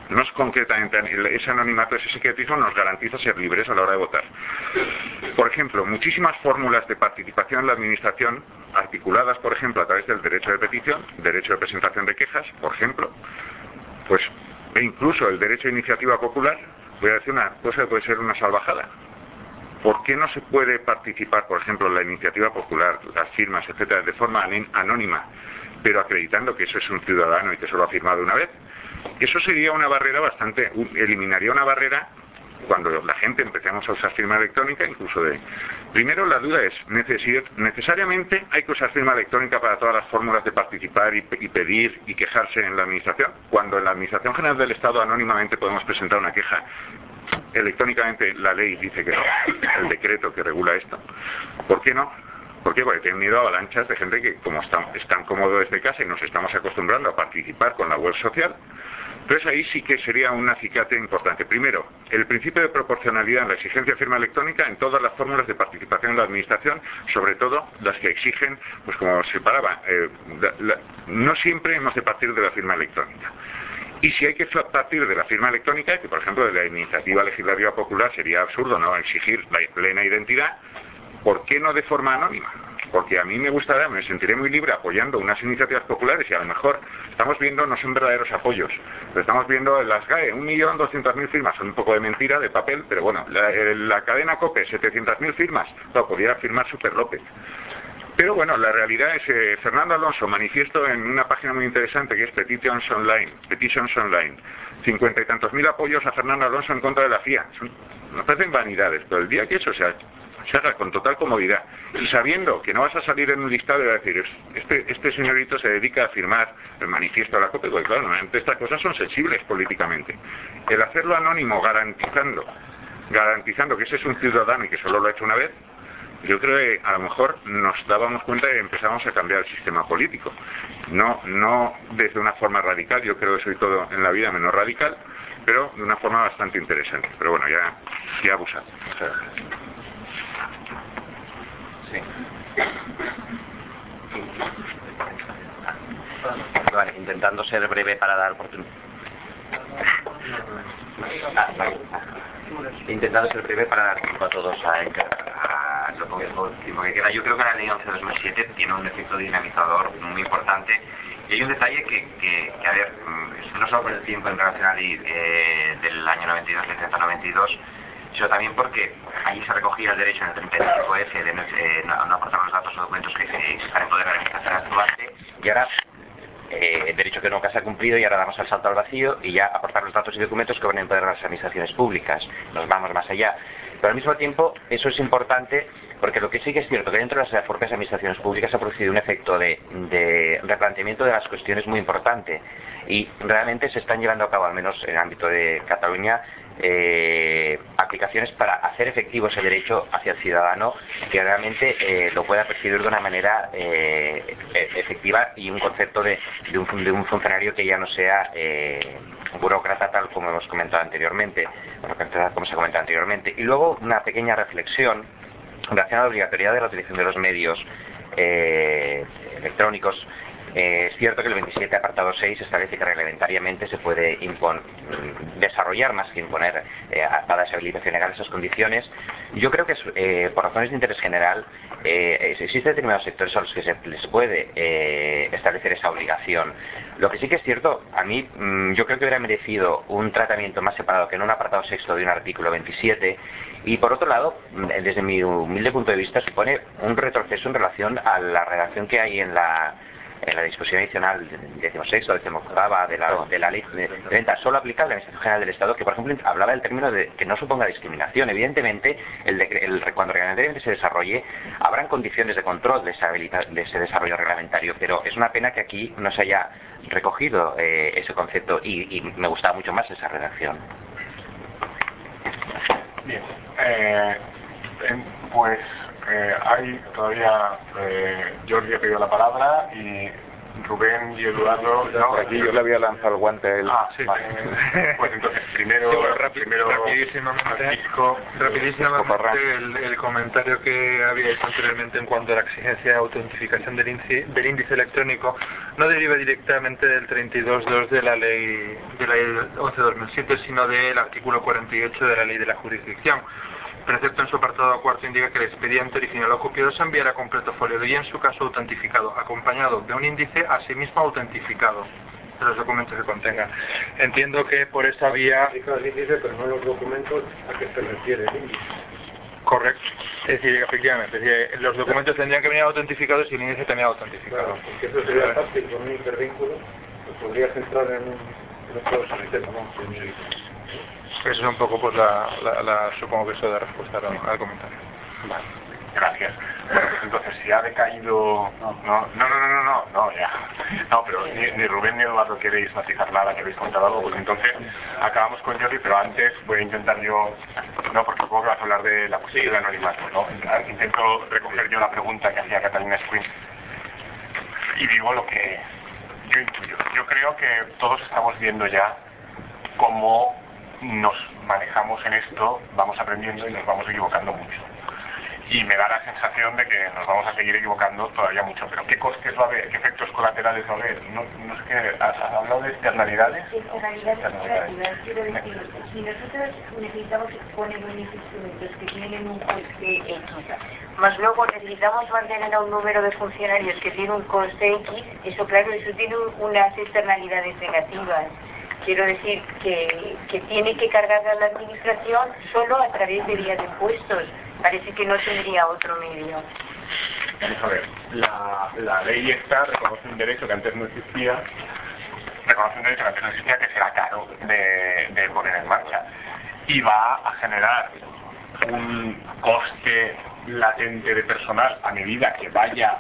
S7: no es concretamente, ese anonimato, ese secretismo nos garantiza ser libres a la hora de votar. Por ejemplo, muchísimas fórmulas de participación en la administración, articuladas, por ejemplo, a través del derecho de petición, derecho de presentación de quejas, por ejemplo, pues, e incluso el derecho de iniciativa popular, voy a decir una cosa que puede ser una salvajada. ¿Por qué no se puede participar, por ejemplo, en la iniciativa popular, las firmas, etcétera, de forma anónima, pero acreditando que eso es un ciudadano y que eso lo ha firmado una vez? Eso sería una barrera bastante, eliminaría una barrera cuando la gente empecemos a usar firma electrónica, incluso de... Primero, la duda es, ¿necesariamente hay que usar firma electrónica para todas las fórmulas de participar y pedir y quejarse en la administración? Cuando en la Administración General del Estado anónimamente podemos presentar una queja, electrónicamente la ley dice que no, el decreto que regula esto. ¿Por qué no? ¿Por qué? Porque tienen miedo a avalanchas de gente que, como están cómodos desde casa y nos estamos acostumbrando a participar con la web social. Entonces ahí sí que sería un acicate importante. Primero, el principio de proporcionalidad en la exigencia de firma electrónica en todas las fórmulas de participación en la administración, sobre todo las que exigen, pues como separaba, no siempre hemos de partir de la firma electrónica. Y si hay que partir de la firma electrónica, que por ejemplo de la iniciativa legislativa popular sería absurdo no exigir la plena identidad, ¿por qué no de forma anónima? Porque a mí me gustará, me sentiré muy libre apoyando unas iniciativas populares y a lo mejor estamos viendo, no son verdaderos apoyos, pero estamos viendo las GAE, 1.200.000 firmas, son un poco de mentira, de papel, pero bueno, la cadena COPE, 700.000 firmas, no, podría firmar Super López. Pero bueno, la realidad es, Fernando Alonso manifiesto en una página muy interesante que es Petitions Online, 50 y tantos mil apoyos a Fernando Alonso en contra de la FIA. Nos parecen vanidades, pero el día que eso se haga con total comodidad y sabiendo que no vas a salir en un listado y vas a decir, este señorito se dedica a firmar el manifiesto de la COPE, porque claro, normalmente estas cosas son sensibles políticamente. El hacerlo anónimo garantizando que ese es un ciudadano y que solo lo ha hecho una vez, yo creo que a lo mejor nos dábamos cuenta y empezamos a cambiar el sistema político. No desde una forma radical, yo creo que soy todo en la vida menos radical, pero de una forma bastante interesante. Pero bueno, ya abusado. O sea,
S4: sí. Vale, intentando ser breve para dar oportunidad. Intentando ser breve para dar tiempo a todos a lo poco que queda. Yo creo que la ley 11/2007 tiene un efecto dinamizador muy importante y hay un detalle que a ver, no solo por el tiempo en relación a la ley del año 92, del 192, sino también porque allí se recogía el derecho en el 35F de no aportar los datos o documentos que están en poder de la administración actuante, y ahora el derecho que nunca se ha cumplido y ahora damos el salto al vacío y ya aportar los datos y documentos que van en poder de las administraciones públicas. Nos vamos más allá. Pero al mismo tiempo eso es importante porque lo que sí que es cierto que dentro de las propias administraciones públicas se ha producido un efecto de replanteamiento de las cuestiones muy importante y realmente se están llevando a cabo, al menos en el ámbito de Cataluña, aplicaciones para hacer efectivo ese derecho hacia el ciudadano que realmente lo pueda percibir de una manera efectiva y un concepto de un funcionario que ya no sea burócrata tal como hemos comentado anteriormente, como se ha comentado anteriormente. Y luego una pequeña reflexión relacionada a la obligatoriedad de la utilización de los medios electrónicos. Es cierto que el 27 apartado 6 establece que reglamentariamente se puede desarrollar más que imponer a esa habilitación legal esas condiciones. Yo creo que por razones de interés general existen determinados sectores a los que se les puede establecer esa obligación. Lo que sí que es cierto, a mí yo creo que hubiera merecido un tratamiento más separado que en un apartado sexto de un artículo 27 y por otro lado, desde mi humilde punto de vista, supone un retroceso en relación a la redacción que hay en la disposición adicional 16ª, 18ª de la ley de venta solo aplicable a la Administración General del Estado, que por ejemplo hablaba del término de que no suponga discriminación. Evidentemente, cuando reglamentariamente se desarrolle, habrán condiciones de control de ese desarrollo reglamentario, pero es una pena que aquí no se haya recogido ese concepto y me gustaba mucho más esa redacción.
S1: Bien, pues hay todavía, Jordi ha pedido la palabra y Rubén y Eduardo... No,
S7: aquí yo le había lanzado el guante a él.
S1: Sí. Vale. Pues entonces, primero
S3: rapidísimamente el comentario que había hecho anteriormente en cuanto a la exigencia de autentificación del índice electrónico no deriva directamente del 32.2 de la ley 11/2007, sino del artículo 48 de la ley de la jurisdicción. Precepto en su apartado cuarto indica que el expediente original o copioso se enviará completo folio y en su caso autentificado, acompañado de un índice asimismo autentificado de los documentos que contengan. Entiendo que por esa vía...
S9: El índice, pero no los documentos a que se refiere el índice.
S3: Correcto. Es decir, efectivamente, es decir, los documentos tendrían que venir autentificados y el índice también autentificado.
S9: Claro, porque eso sería fácil con un hipervínculo, pues podrías entrar en otro sistema, ¿no?
S3: Eso es un poco pues supongo que eso da respuesta al comentario.
S1: Vale, gracias. Bueno, pues entonces si ha decaído... No, ya. No, pero ni Rubén ni Eduardo queréis matizar nada, queréis contar algo, pues entonces acabamos con Jordi, pero antes voy a intentar yo... No, porque supongo que vas a hablar de la cuestión del anonimato, ¿no? Intento recoger yo la pregunta que hacía Catalina Squin y digo lo que yo intuyo. Yo creo que todos estamos viendo ya cómo nos manejamos en esto, vamos aprendiendo y nos vamos equivocando mucho. Y me da la sensación de que nos vamos a seguir equivocando todavía mucho. Pero ¿qué costes va a haber? ¿Qué efectos colaterales va a haber? No sé qué. ¿Has hablado de externalidades?
S2: Externalidades, quiero decir, si nosotros necesitamos poner unos instrumentos que tienen un coste X, más luego necesitamos mantener a un número de funcionarios que tiene un coste X, eso claro, eso tiene unas externalidades negativas. Quiero decir que tiene que cargar a la administración solo a través de vías de impuestos. Parece que no tendría otro medio.
S1: Vamos a ver, la ley esta reconoce un derecho que antes no existía, que será caro de poner en marcha. Y va a generar un coste latente de personal a medida que vaya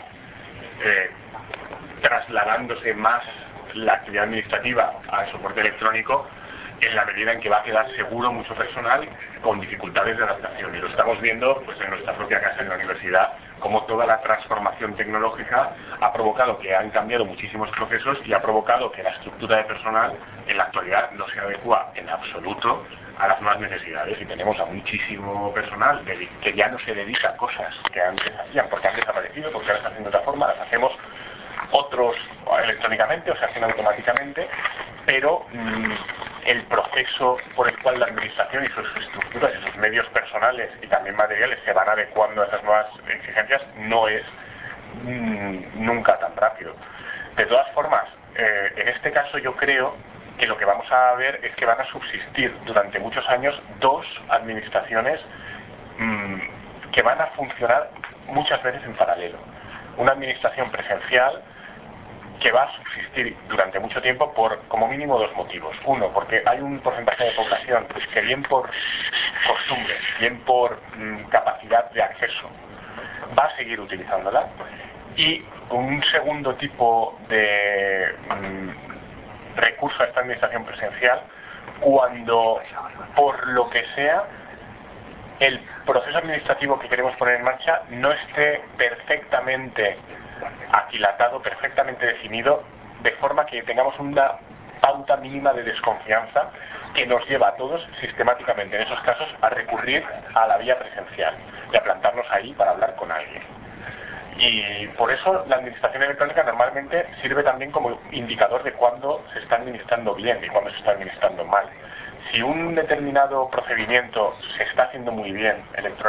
S1: trasladándose más la actividad administrativa al soporte electrónico, en la medida en que va a quedar seguro mucho personal con dificultades de adaptación. Y lo estamos viendo pues en nuestra propia casa, en la universidad, como toda la transformación tecnológica ha provocado que han cambiado muchísimos procesos y ha provocado que la estructura de personal en la actualidad no se adecua en absoluto a las nuevas necesidades. Y tenemos a muchísimo personal que ya no se dedica a cosas que antes hacían porque han desaparecido, porque ahora se hacen de otra forma, las hacemos otros electrónicamente o se hacen automáticamente, pero el proceso por el cual la administración y sus estructuras y sus medios personales y también materiales se van adecuando a esas nuevas exigencias no es nunca tan rápido. De todas formas, en este caso yo creo que lo que vamos a ver es que van a subsistir durante muchos años dos administraciones que van a funcionar muchas veces en paralelo. Una administración presencial que va a subsistir durante mucho tiempo por como mínimo dos motivos. Uno, porque hay un porcentaje de población que bien por costumbre, bien por capacidad de acceso, va a seguir utilizándola. Y un segundo tipo de recurso a esta administración presencial, cuando por lo que sea el proceso administrativo que queremos poner en marcha no esté perfectamente aquilatado, perfectamente definido, de forma que tengamos una pauta mínima de desconfianza que nos lleva a todos sistemáticamente, en esos casos, a recurrir a la vía presencial y a plantarnos ahí para hablar con alguien. Y por eso la administración electrónica normalmente sirve también como indicador de cuándo se está administrando bien y cuándo se está administrando mal. Si un determinado procedimiento se está haciendo muy bien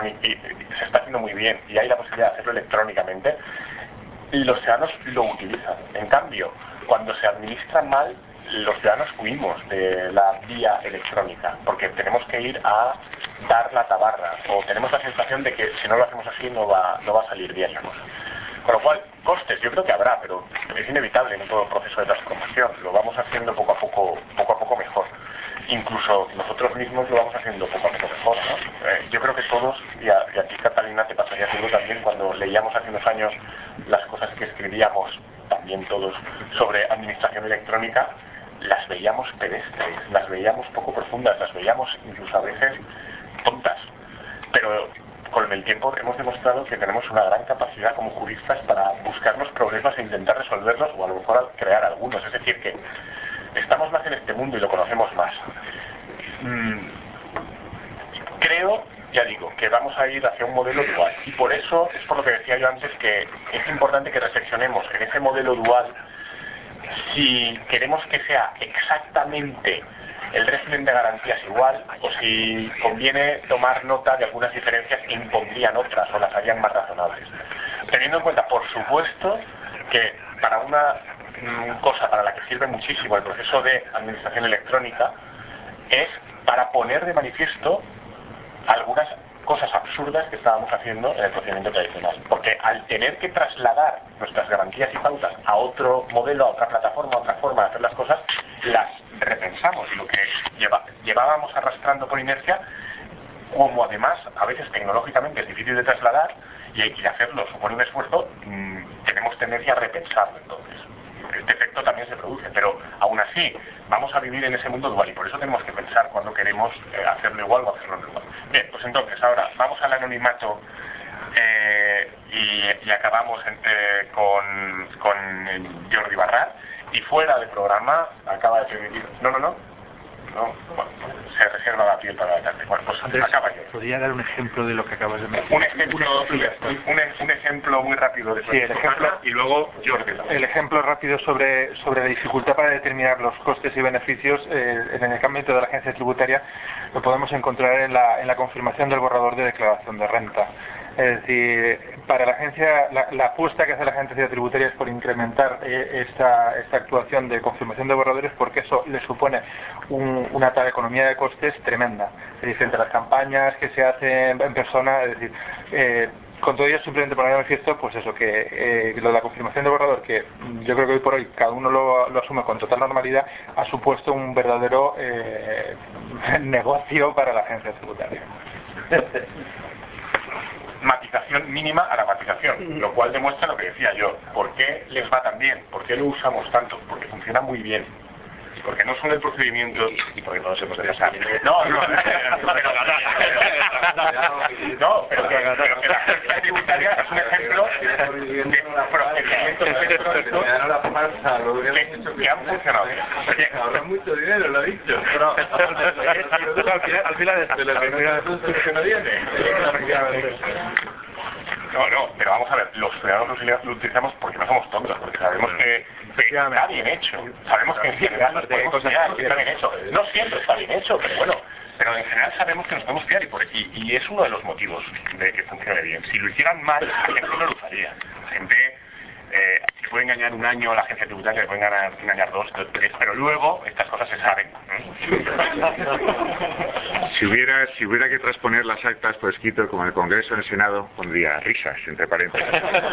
S1: y hay la posibilidad de hacerlo electrónicamente, los ciudadanos lo utilizan. En cambio, cuando se administra mal, los ciudadanos huimos de la vía electrónica porque tenemos que ir a dar la tabarra o tenemos la sensación de que si no lo hacemos así no va a salir bien la cosa. Con lo cual, costes yo creo que habrá, pero es inevitable en todo el proceso de transformación. Lo vamos haciendo poco a poco mejor. Incluso nosotros mismos lo vamos haciendo poco a poco mejor, ¿no? Yo creo que todos, y aquí Catalina te pasaría seguro también, cuando leíamos hace unos años las cosas que escribíamos, también todos, sobre administración electrónica, las veíamos pedestres, las veíamos poco profundas, las veíamos incluso a veces tontas. Pero con el tiempo hemos demostrado que tenemos una gran capacidad como juristas para buscar los problemas e intentar resolverlos, o a lo mejor crear algunos. Es decir, que estamos más en este mundo y lo conocemos más. Creo, ya digo, que vamos a ir hacia un modelo dual. Y por eso, es por lo que decía yo antes, que es importante que reflexionemos en ese modelo dual, si queremos que sea exactamente el régimen de garantías igual, o si conviene tomar nota de algunas diferencias que impondrían otras o las harían más razonables. Teniendo en cuenta, por supuesto, que para una cosa para la que sirve muchísimo el proceso de administración electrónica es para poner de manifiesto algunas cosas absurdas que estábamos haciendo en el procedimiento tradicional. Porque al tener que trasladar nuestras garantías y pautas a otro modelo, a otra plataforma, a otra forma de hacer las cosas, las repensamos. Y lo que llevábamos arrastrando por inercia, como además a veces tecnológicamente es difícil de trasladar y hacerlo supone un esfuerzo, tenemos tendencia a repensarlo entonces. Este efecto también se produce, pero aún así vamos a vivir en ese mundo dual y por eso tenemos que pensar cuando queremos hacerlo igual o hacerlo no igual. Bien, pues entonces ahora vamos al anonimato y acabamos con Jordi Barral, y fuera de programa acaba de permitir... No, bueno, se reserva la piel para la tarde. Bueno, pues
S3: Andrés,
S1: acaba yo.
S3: ¿podría dar un ejemplo de lo que acabas de mencionar?
S1: Un ejemplo muy rápido de
S3: sí, el ejemplo,
S1: y luego Jordi.
S3: El ejemplo rápido sobre la dificultad para determinar los costes y beneficios en el ámbito de la agencia tributaria lo podemos encontrar en la confirmación del borrador de declaración de renta. Es decir, para la agencia, la apuesta que hace la agencia tributaria es por incrementar esta actuación de confirmación de borradores, porque eso le supone una tal economía de costes tremenda. Es decir, entre las campañas que se hacen en persona, es decir, con todo ello simplemente poner de manifiesto, pues eso, que lo de la confirmación de borrador, que yo creo que hoy por hoy cada uno lo asume con total normalidad, ha supuesto un verdadero negocio para la agencia tributaria.
S1: Matización mínima a la matización, lo cual demuestra lo que decía yo. ¿Por qué les va tan bien? ¿Por qué lo usamos tanto? Porque funciona muy bien. Porque no solo el procedimiento y porque todos hemos de pasar. Pero que la agencia tributaria es un ejemplo de procedimientos que han funcionado bien.
S9: Ahorra mucho dinero, lo ha dicho.
S3: Al final
S1: que no viene. No, pero vamos a ver, los ciudadanos lo utilizamos porque no somos tontos, porque sabemos que está bien hecho. Sabemos que en general nos podemos fiar, que está bien hecho. No siempre está bien hecho, pero bueno, pero en general sabemos que nos podemos fiar y es uno de los motivos de que funcione bien. Si lo hicieran mal, la gente no lo usaría. La gente se puede engañar un año a la agencia tributaria, le pueden engañar 2, 3, pero luego estas cosas se saben.
S7: Si hubiera que transponer las actas por escrito, como en el Congreso, en el Senado, pondría risas, entre paréntesis.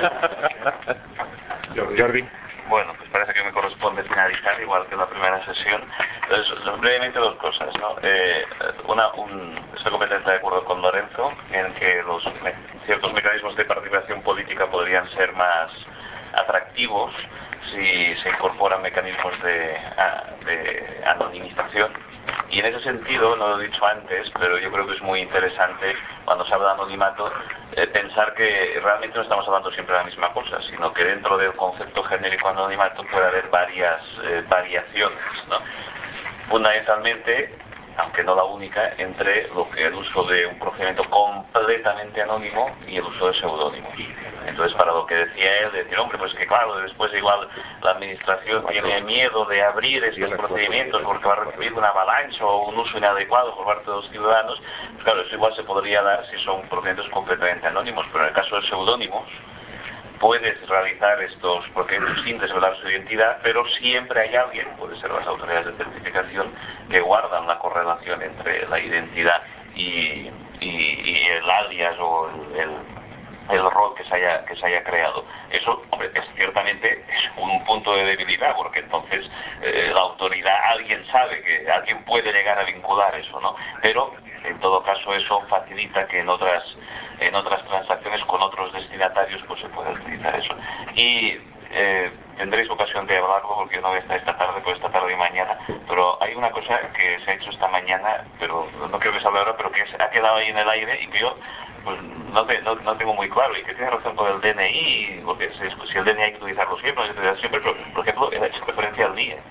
S7: Jordi.
S15: Bueno, pues parece que me corresponde finalizar, igual que la primera sesión. Entonces, brevemente dos cosas, ¿no? Estoy completamente de acuerdo con Lorenzo en que ciertos mecanismos de participación política podrían ser más atractivos si se incorporan mecanismos de anonimización. Y en ese sentido, no lo he dicho antes, pero yo creo que es muy interesante cuando se habla de anonimato pensar que realmente no estamos hablando siempre de la misma cosa, sino que dentro del concepto genérico anonimato puede haber varias variaciones, ¿no? Fundamentalmente, aunque no la única, entre el uso de un procedimiento completamente anónimo y el uso de seudónimos. Entonces, para lo que decía él, decir, hombre, pues que claro, después igual la administración tiene miedo de abrir estos procedimientos porque va a recibir una avalancha o un uso inadecuado por parte de los ciudadanos, pues claro, eso igual se podría dar si son procedimientos completamente anónimos, pero en el caso de seudónimos, puedes realizar estos procedimientos sin desvelar su identidad, pero siempre hay alguien, puede ser las autoridades de certificación, que guardan la correlación entre la identidad y el alias o el rol que se haya creado. Eso, hombre, ciertamente es un punto de debilidad, porque entonces la autoridad, alguien sabe que alguien puede llegar a vincular eso, ¿no? Pero en todo caso eso facilita que en otras transacciones con otros destinatarios pues se pueda utilizar eso. Y tendréis ocasión de hablarlo porque no voy a estar esta tarde y mañana, pero hay una cosa que se ha hecho esta mañana, pero no quiero que se hable ahora, pero que ha quedado ahí en el aire y que yo pues no tengo muy claro, y que tiene razón con el DNI, porque si el DNI hay que utilizarlo siempre, pero por ejemplo, he hecho referencia al NIE,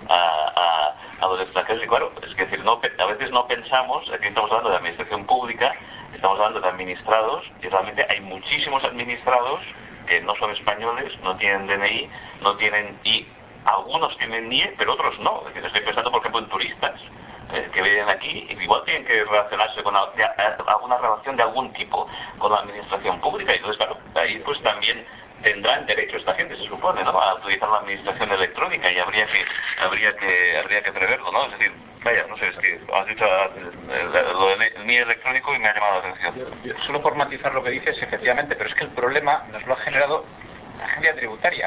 S15: a los extranjeros, y claro, es decir, a veces no pensamos, aquí estamos hablando de administración pública, estamos hablando de administrados, y realmente hay muchísimos administrados que no son españoles, no tienen DNI, no tienen, y algunos tienen NIE, pero otros no. Es decir, estoy pensando, por ejemplo, en turistas que vienen aquí, y igual tienen que relacionarse con alguna relación de algún tipo con la administración pública, y entonces, claro, ahí pues también tendrán derecho esta gente, se supone, ¿no?, a utilizar la administración electrónica, y habría que preverlo, ¿no? Es decir, vaya, no sé, es que has dicho lo del NIE electrónico y me ha llamado la atención.
S5: Solo por matizar lo que dices, efectivamente, pero es que el problema nos lo ha generado la agencia tributaria.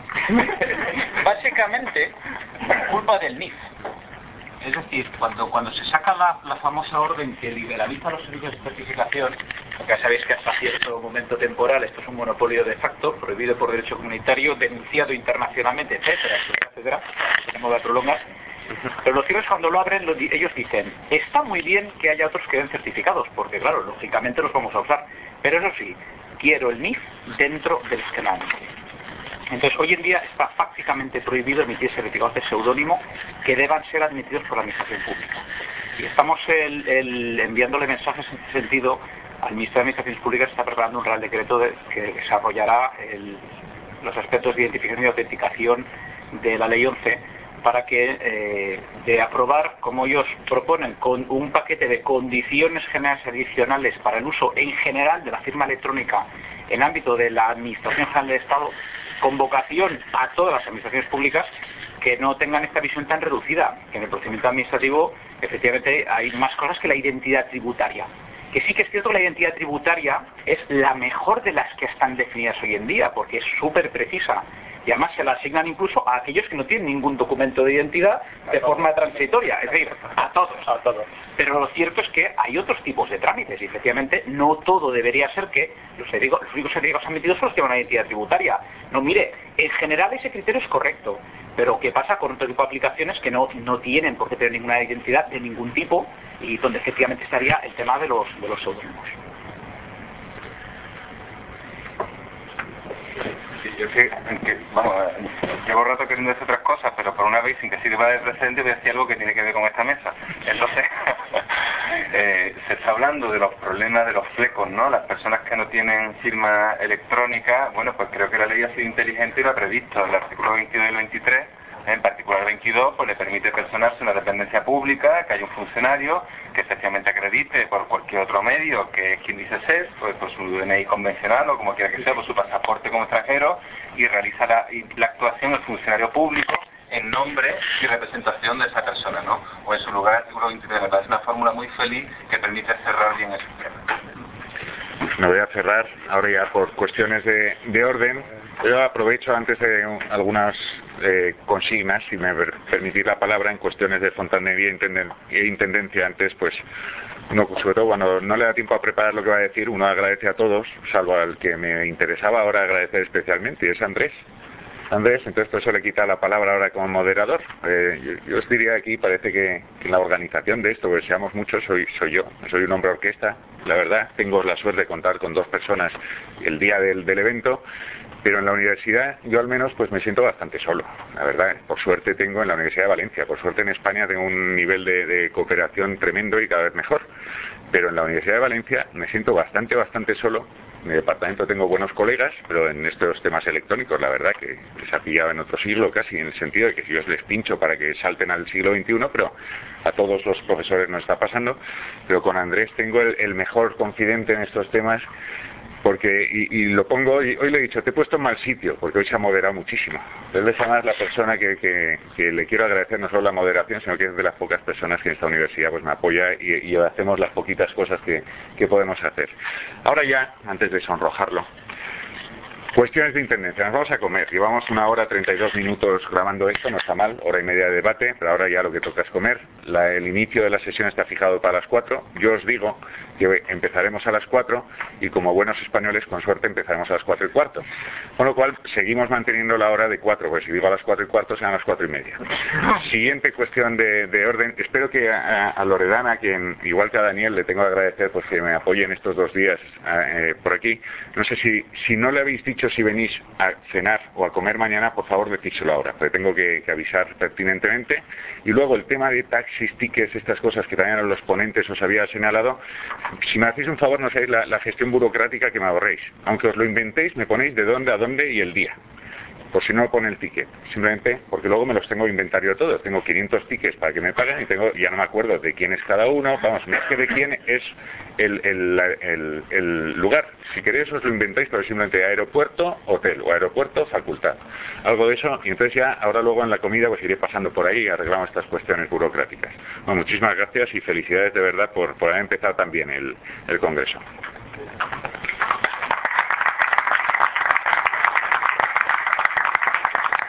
S5: Básicamente, por culpa del NIF. Es decir, cuando se saca la famosa orden que liberaliza los servicios de certificación, porque ya sabéis que hasta cierto momento temporal esto es un monopolio de facto, prohibido por derecho comunitario, denunciado internacionalmente, etcétera, etcétera, tenemos que prolongar. Pero lo cierto es cuando lo abren, ellos dicen, está muy bien que haya otros que den certificados, porque claro, lógicamente los vamos a usar, pero eso sí, quiero el NIF dentro del esquema. Entonces, hoy en día está prácticamente prohibido emitir certificados de seudónimo que deban ser admitidos por la administración pública. Y estamos enviándole mensajes en este sentido al Ministerio de Administraciones Públicas. Está preparando un real decreto que desarrollará los aspectos de identificación y autenticación de la Ley 11 para que, de aprobar, como ellos proponen, con un paquete de condiciones generales adicionales para el uso en general de la firma electrónica en ámbito de la Administración General del Estado, con vocación a todas las administraciones públicas, que no tengan esta visión tan reducida, que en el procedimiento administrativo efectivamente hay más cosas que la identidad tributaria. Que sí que es cierto que la identidad tributaria es la mejor de las que están definidas hoy en día, porque es súper precisa, y además se la asignan incluso a aquellos que no tienen ningún documento de identidad de forma transitoria, es decir, a todos. Pero lo cierto es que hay otros tipos de trámites, y efectivamente no todo debería ser que los únicos certificados admitidos son los que van a identidad tributaria. No, mire, en general ese criterio es correcto, pero ¿qué pasa con otro tipo de aplicaciones que no tienen por qué tener ninguna identidad de ningún tipo, y donde efectivamente estaría el tema de los seudónimos?
S6: Yo sé que, vamos, llevo rato queriendo decir otras cosas, pero por una vez, sin que sirva de precedente, voy a decir algo que tiene que ver con esta mesa. Entonces, se está hablando de los problemas de los flecos, ¿no? Las personas que no tienen firma electrónica, bueno, pues creo que la ley ha sido inteligente y lo ha previsto. El artículo 22 y el 23, en particular el 22, pues le permite personarse una dependencia pública, que haya un funcionario que efectivamente acredite por cualquier otro medio que es quien dice ser, pues por su DNI convencional o como quiera que sea, por su pasaporte como extranjero, y realiza la actuación del funcionario público en nombre y representación de esa persona, ¿no? O en su lugar, el artículo 23, me parece una fórmula muy feliz que permite cerrar bien el sistema.
S7: Me voy a cerrar ahora ya por cuestiones de orden. Yo aprovecho antes de algunas consignas, si me permitís la palabra, en cuestiones de fontanería e intendencia. Antes, pues, sobre todo cuando no le da tiempo a preparar lo que va a decir, uno agradece a todos, salvo al que me interesaba ahora agradecer especialmente, y es Andrés. Entonces por eso le quita la palabra ahora como moderador. Yo os diría aquí, parece que en la organización de esto, porque seamos muchos, soy yo. Soy un hombre orquesta, la verdad. Tengo la suerte de contar con 2 personas el día del evento, pero en la universidad yo al menos pues me siento bastante solo, la verdad. Por suerte tengo en la Universidad de Valencia, por suerte en España tengo un nivel de cooperación tremendo y cada vez mejor, pero en la Universidad de Valencia me siento bastante solo. En mi departamento tengo buenos colegas, pero en estos temas electrónicos la verdad que les ha pillado en otro siglo casi, en el sentido de que si yo les pincho para que salten al siglo XXI, pero a todos los profesores no está pasando. Pero con Andrés tengo el mejor confidente en estos temas, porque, y lo pongo, y hoy le he dicho, te he puesto en mal sitio, porque hoy se ha moderado muchísimo. Entonces, además, la persona que le quiero agradecer no solo la moderación, sino que es de las pocas personas que en esta universidad pues me apoya y hacemos las poquitas cosas que podemos hacer. Ahora ya, antes de sonrojarlo, cuestiones de intendencia. Nos vamos a comer. Llevamos 1 hora 32 minutos grabando esto, no está mal, 1 hora y media de debate, pero ahora ya lo que toca es comer. El inicio de la sesión está fijado para las 4. Yo os digo que empezaremos a las 4 y como buenos españoles, con suerte, empezaremos a las 4:15. Con lo cual, seguimos manteniendo la hora de 4, pues si digo a las 4:15, serán las 4:30. Siguiente cuestión de orden. Espero que a Loredana, quien, igual que a Daniel, le tengo que agradecer pues que me apoyen estos 2 días por aquí. No sé si no le habéis dicho si venís a cenar o a comer mañana, por favor decídselo ahora, porque tengo que avisar pertinentemente. Y luego el tema de taxis, tickets, estas cosas que también a los ponentes os había señalado, si me hacéis un favor, no sabéis la gestión burocrática que me ahorréis. Aunque os lo inventéis, me ponéis de dónde a dónde y el día. Por si no pone el ticket, simplemente porque luego me los tengo inventario todos. Tengo 500 tickets para que me paguen y ya no me acuerdo de quién es cada uno. Vamos, más que de quién es el lugar. Si queréis os lo inventáis, pero simplemente aeropuerto, hotel o aeropuerto, facultad. Algo de eso, y entonces ya, ahora luego en la comida pues iré pasando por ahí y arreglamos estas cuestiones burocráticas. Bueno, muchísimas gracias y felicidades de verdad por haber empezado tan bien el congreso.